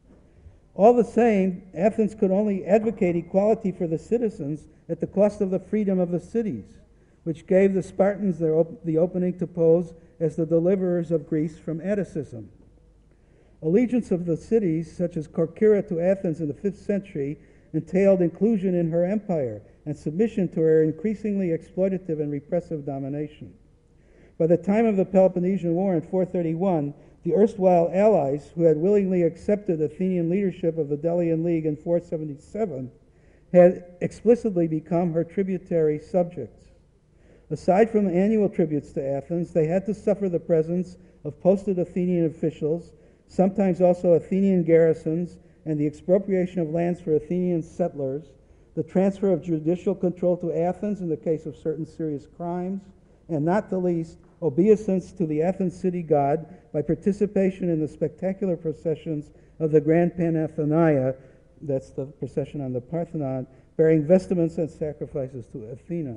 All the same, Athens could only advocate equality for the citizens at the cost of the freedom of the cities, which gave the Spartans the opening to pose as the deliverers of Greece from Atticism. Allegiance of the cities, such as Corcyra to Athens in the 5th century, entailed inclusion in her empire and submission to her increasingly exploitative and repressive domination. By the time of the Peloponnesian War in 431, the erstwhile allies, who had willingly accepted Athenian leadership of the Delian League in 477, had explicitly become her tributary subjects. Aside from annual tributes to Athens, they had to suffer the presence of posted Athenian officials, sometimes also Athenian garrisons, and the expropriation of lands for Athenian settlers, the transfer of judicial control to Athens in the case of certain serious crimes, and not the least, obeisance to the Athens city god by participation in the spectacular processions of the Grand Panathenaea, that's the procession on the Parthenon, bearing vestments and sacrifices to Athena.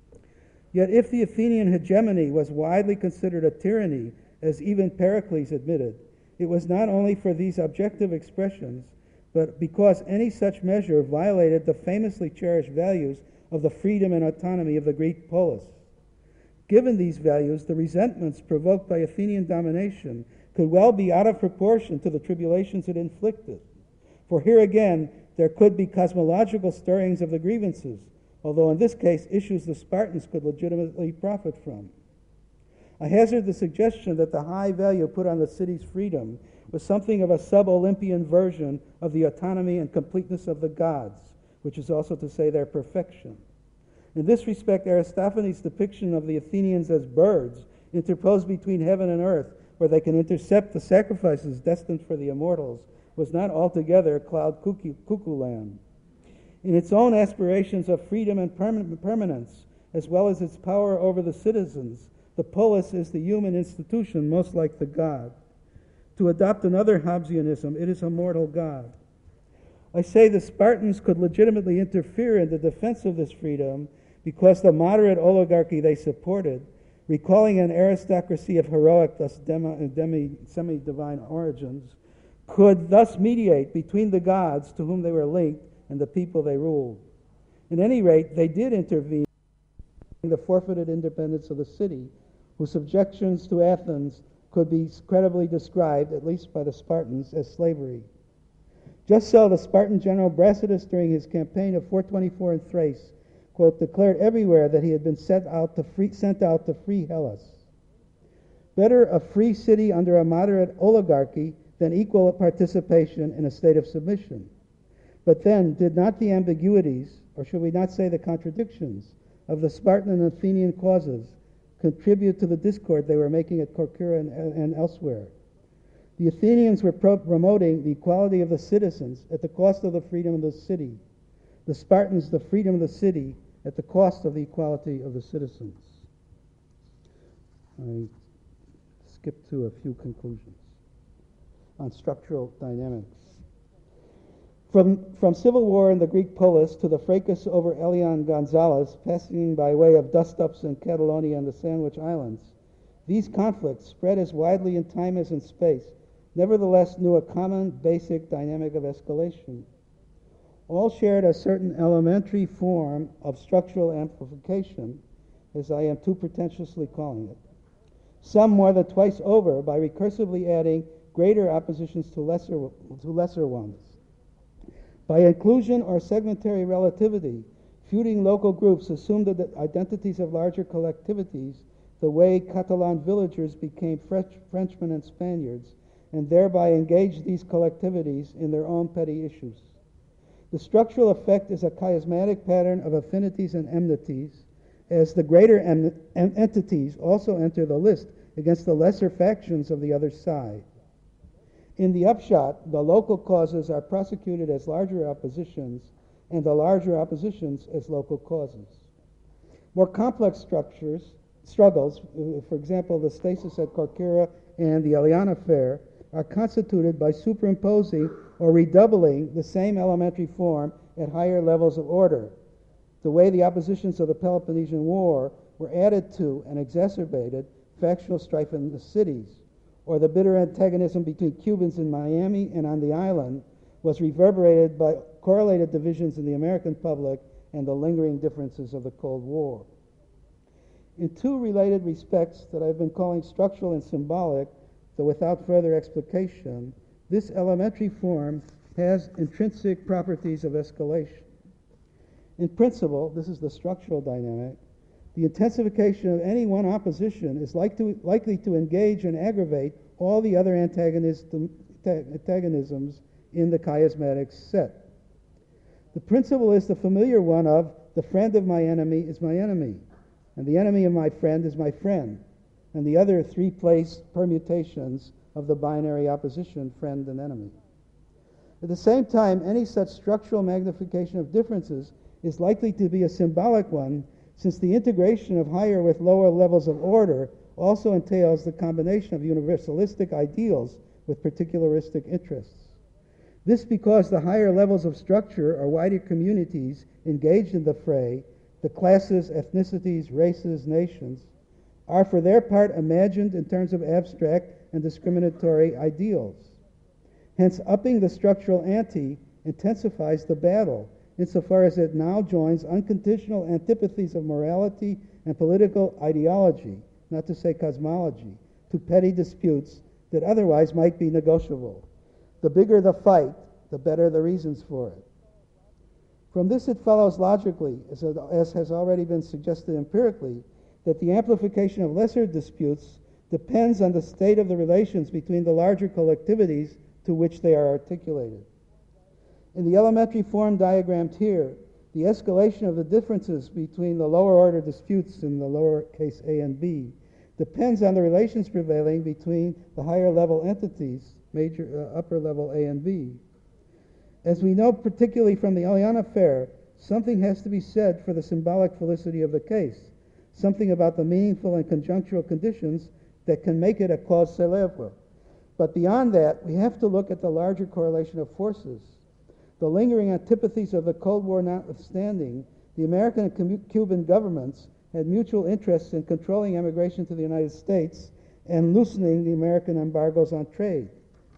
Yet if the Athenian hegemony was widely considered a tyranny, as even Pericles admitted, it was not only for these objective expressions, but because any such measure violated the famously cherished values of the freedom and autonomy of the Greek polis. Given these values, the resentments provoked by Athenian domination could well be out of proportion to the tribulations it inflicted. For here again, there could be cosmological stirrings of the grievances, although in this case, issues the Spartans could legitimately profit from. I hazard the suggestion that the high value put on the city's freedom was something of a sub-Olympian version of the autonomy and completeness of the gods, which is also to say their perfection. In this respect, Aristophanes' depiction of the Athenians as birds interposed between heaven and earth, where they can intercept the sacrifices destined for the immortals, was not altogether cloud cuckoo land. In its own aspirations of freedom and permanence, as well as its power over the citizens, the polis is the human institution most like the god. To adopt another Hobbesianism, it is a mortal god. I say the Spartans could legitimately interfere in the defense of this freedom because the moderate oligarchy they supported, recalling an aristocracy of heroic, thus semi-divine origins, could thus mediate between the gods to whom they were linked and the people they ruled. At any rate, they did intervene in the forfeited independence of the city, whose subjections to Athens could be credibly described, at least by the Spartans, as slavery. Just so, the Spartan general Brasidas, during his campaign of 424 in Thrace, quote, declared everywhere that he had been sent out to free Hellas. Better a free city under a moderate oligarchy than equal participation in a state of submission. But then, did not the ambiguities, or should we not say the contradictions, of the Spartan and Athenian causes contribute to the discord they were making at Corcyra and elsewhere? The Athenians were promoting the equality of the citizens at the cost of the freedom of the city. The Spartans, the freedom of the city at the cost of the equality of the citizens. I skip to a few conclusions on structural dynamics. From civil war in the Greek polis to the fracas over Elian Gonzalez, passing by way of dust-ups in Catalonia and the Sandwich Islands, these conflicts, spread as widely in time as in space, nevertheless knew a common basic dynamic of escalation. All shared a certain elementary form of structural amplification, as I am too pretentiously calling it. Some more than twice over by recursively adding greater oppositions to lesser ones. By inclusion or segmentary relativity, feuding local groups assumed the identities of larger collectivities the way Catalan villagers became Frenchmen and Spaniards, and thereby engaged these collectivities in their own petty issues. The structural effect is a chiasmatic pattern of affinities and enmities, as the greater entities also enter the list against the lesser factions of the other side. In the upshot, the local causes are prosecuted as larger oppositions, and the larger oppositions as local causes. More complex struggles, for example, the stasis at Corcyra and the Elian affair, are constituted by superimposing or redoubling the same elementary form at higher levels of order, the way the oppositions of the Peloponnesian War were added to and exacerbated factional strife in the cities, or the bitter antagonism between Cubans in Miami and on the island was reverberated by correlated divisions in the American public and the lingering differences of the Cold War. In two related respects that I've been calling structural and symbolic, though without further explication, this elementary form has intrinsic properties of escalation. In principle, this is the structural dynamic, the intensification of any one opposition is likely to engage and aggravate all the other antagonisms in the chiasmatic set. The principle is the familiar one of the friend of my enemy is my enemy, and the enemy of my friend is my friend, and the other three-place permutations of the binary opposition, friend and enemy. At the same time, any such structural magnification of differences is likely to be a symbolic one, since the integration of higher with lower levels of order also entails the combination of universalistic ideals with particularistic interests. This because the higher levels of structure or wider communities engaged in the fray, the classes, ethnicities, races, nations, are for their part imagined in terms of abstract and discriminatory ideals. Hence, upping the structural ante intensifies the battle, insofar as it now joins unconditional antipathies of morality and political ideology, not to say cosmology, to petty disputes that otherwise might be negotiable. The bigger the fight, the better the reasons for it. From this it follows logically, as has already been suggested empirically, that the amplification of lesser disputes depends on the state of the relations between the larger collectivities to which they are articulated. In the elementary form diagrammed here, the escalation of the differences between the lower order disputes in the lowercase a and b depends on the relations prevailing between the higher level entities, upper level A and B. As we know particularly from the Eliane affair, something has to be said for the symbolic felicity of the case, something about the meaningful and conjunctural conditions that can make it a cause célèbre. But beyond that, we have to look at the larger correlation of forces. The lingering antipathies of the Cold War notwithstanding, the American and Cuban governments had mutual interests in controlling emigration to the United States and loosening the American embargoes on trade.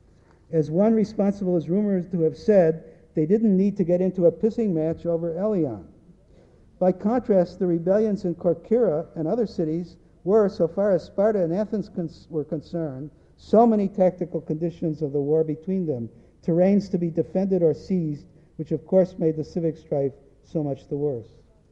As one responsible is rumored to have said, they didn't need to get into a pissing match over Eliane. By contrast, the rebellions in Corcyra and other cities were, so far as Sparta and Athens were concerned, so many tactical conditions of the war between them, terrains to be defended or seized, which of course made the civic strife so much the worse.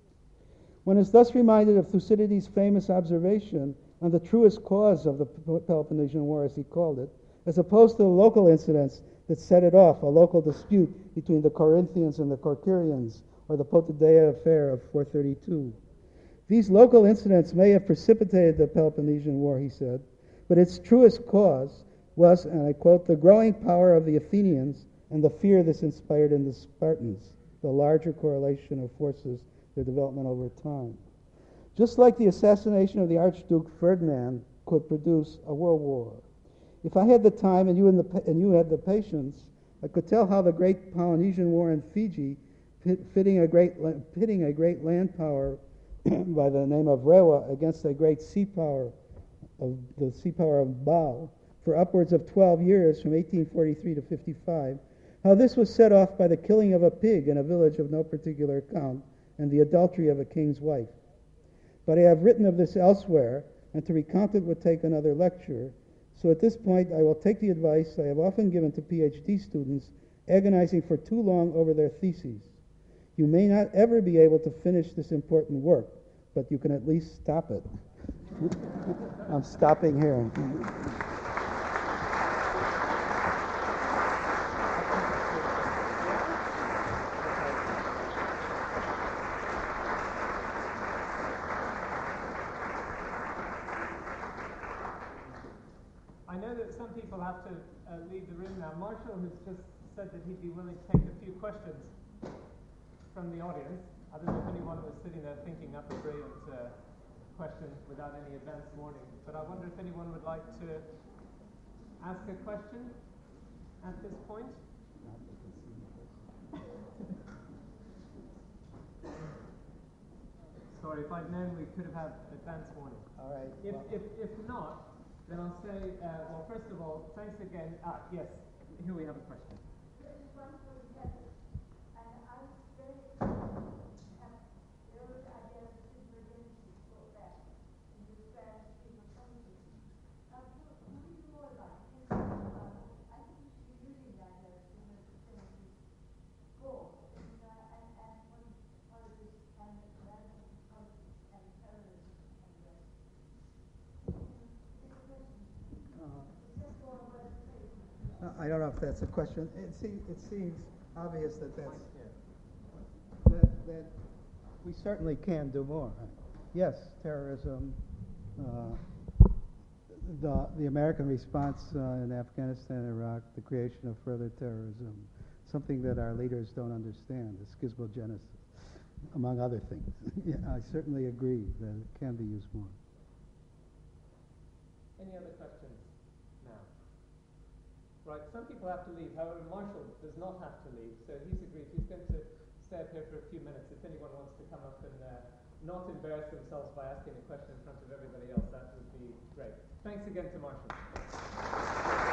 One is thus reminded of Thucydides' famous observation on the truest cause of the Peloponnesian War, as he called it, as opposed to the local incidents that set it off, a local dispute between the Corinthians and the Corcyrians, or the Potidaea affair of 432. These local incidents may have precipitated the Peloponnesian War, he said, but its truest cause was, and I quote, the growing power of the Athenians and the fear this inspired in the Spartans, the larger correlation of forces, their development over time. Just like the assassination of the Archduke Ferdinand could produce a world war. If I had the time and you had the patience, I could tell how the great Polynesian War in Fiji, pitting a great land power by the name of Rewa against a great sea power of Bau, for upwards of 12 years, from 1843 to 55, how this was set off by the killing of a pig in a village of no particular account and the adultery of a king's wife. But I have written of this elsewhere, and to recount it would take another lecture, so at this point I will take the advice I have often given to PhD students agonizing for too long over their theses. You may not ever be able to finish this important work, but you can at least stop it. I'm stopping here. I know that some people have to leave the room now. Marshall has just said that he'd be willing to take a few questions from the audience. I don't know if anyone was sitting there thinking up a brilliant question without any advance warning, but I wonder if anyone would like to ask a question at this point. So sorry. If I'd known, we could have had advance warning. All right. If not, then I'll say, well, first of all, thanks again. Yes, here we have a question. I don't know if that's a question. It seems obvious that that we certainly can do more. Yes, terrorism, the American response in Afghanistan and Iraq, the creation of further terrorism, something that our leaders don't understand, the schismogenesis, among other things. Yeah, I certainly agree that it can be used more. Any other questions now? Right, some people have to leave. However, Marshall does not have to leave, so he's agreed. He's going to stay up here for a few minutes. If anyone wants to come up and not embarrass themselves by asking a question in front of everybody else, that would be great. Thanks again to Marshall.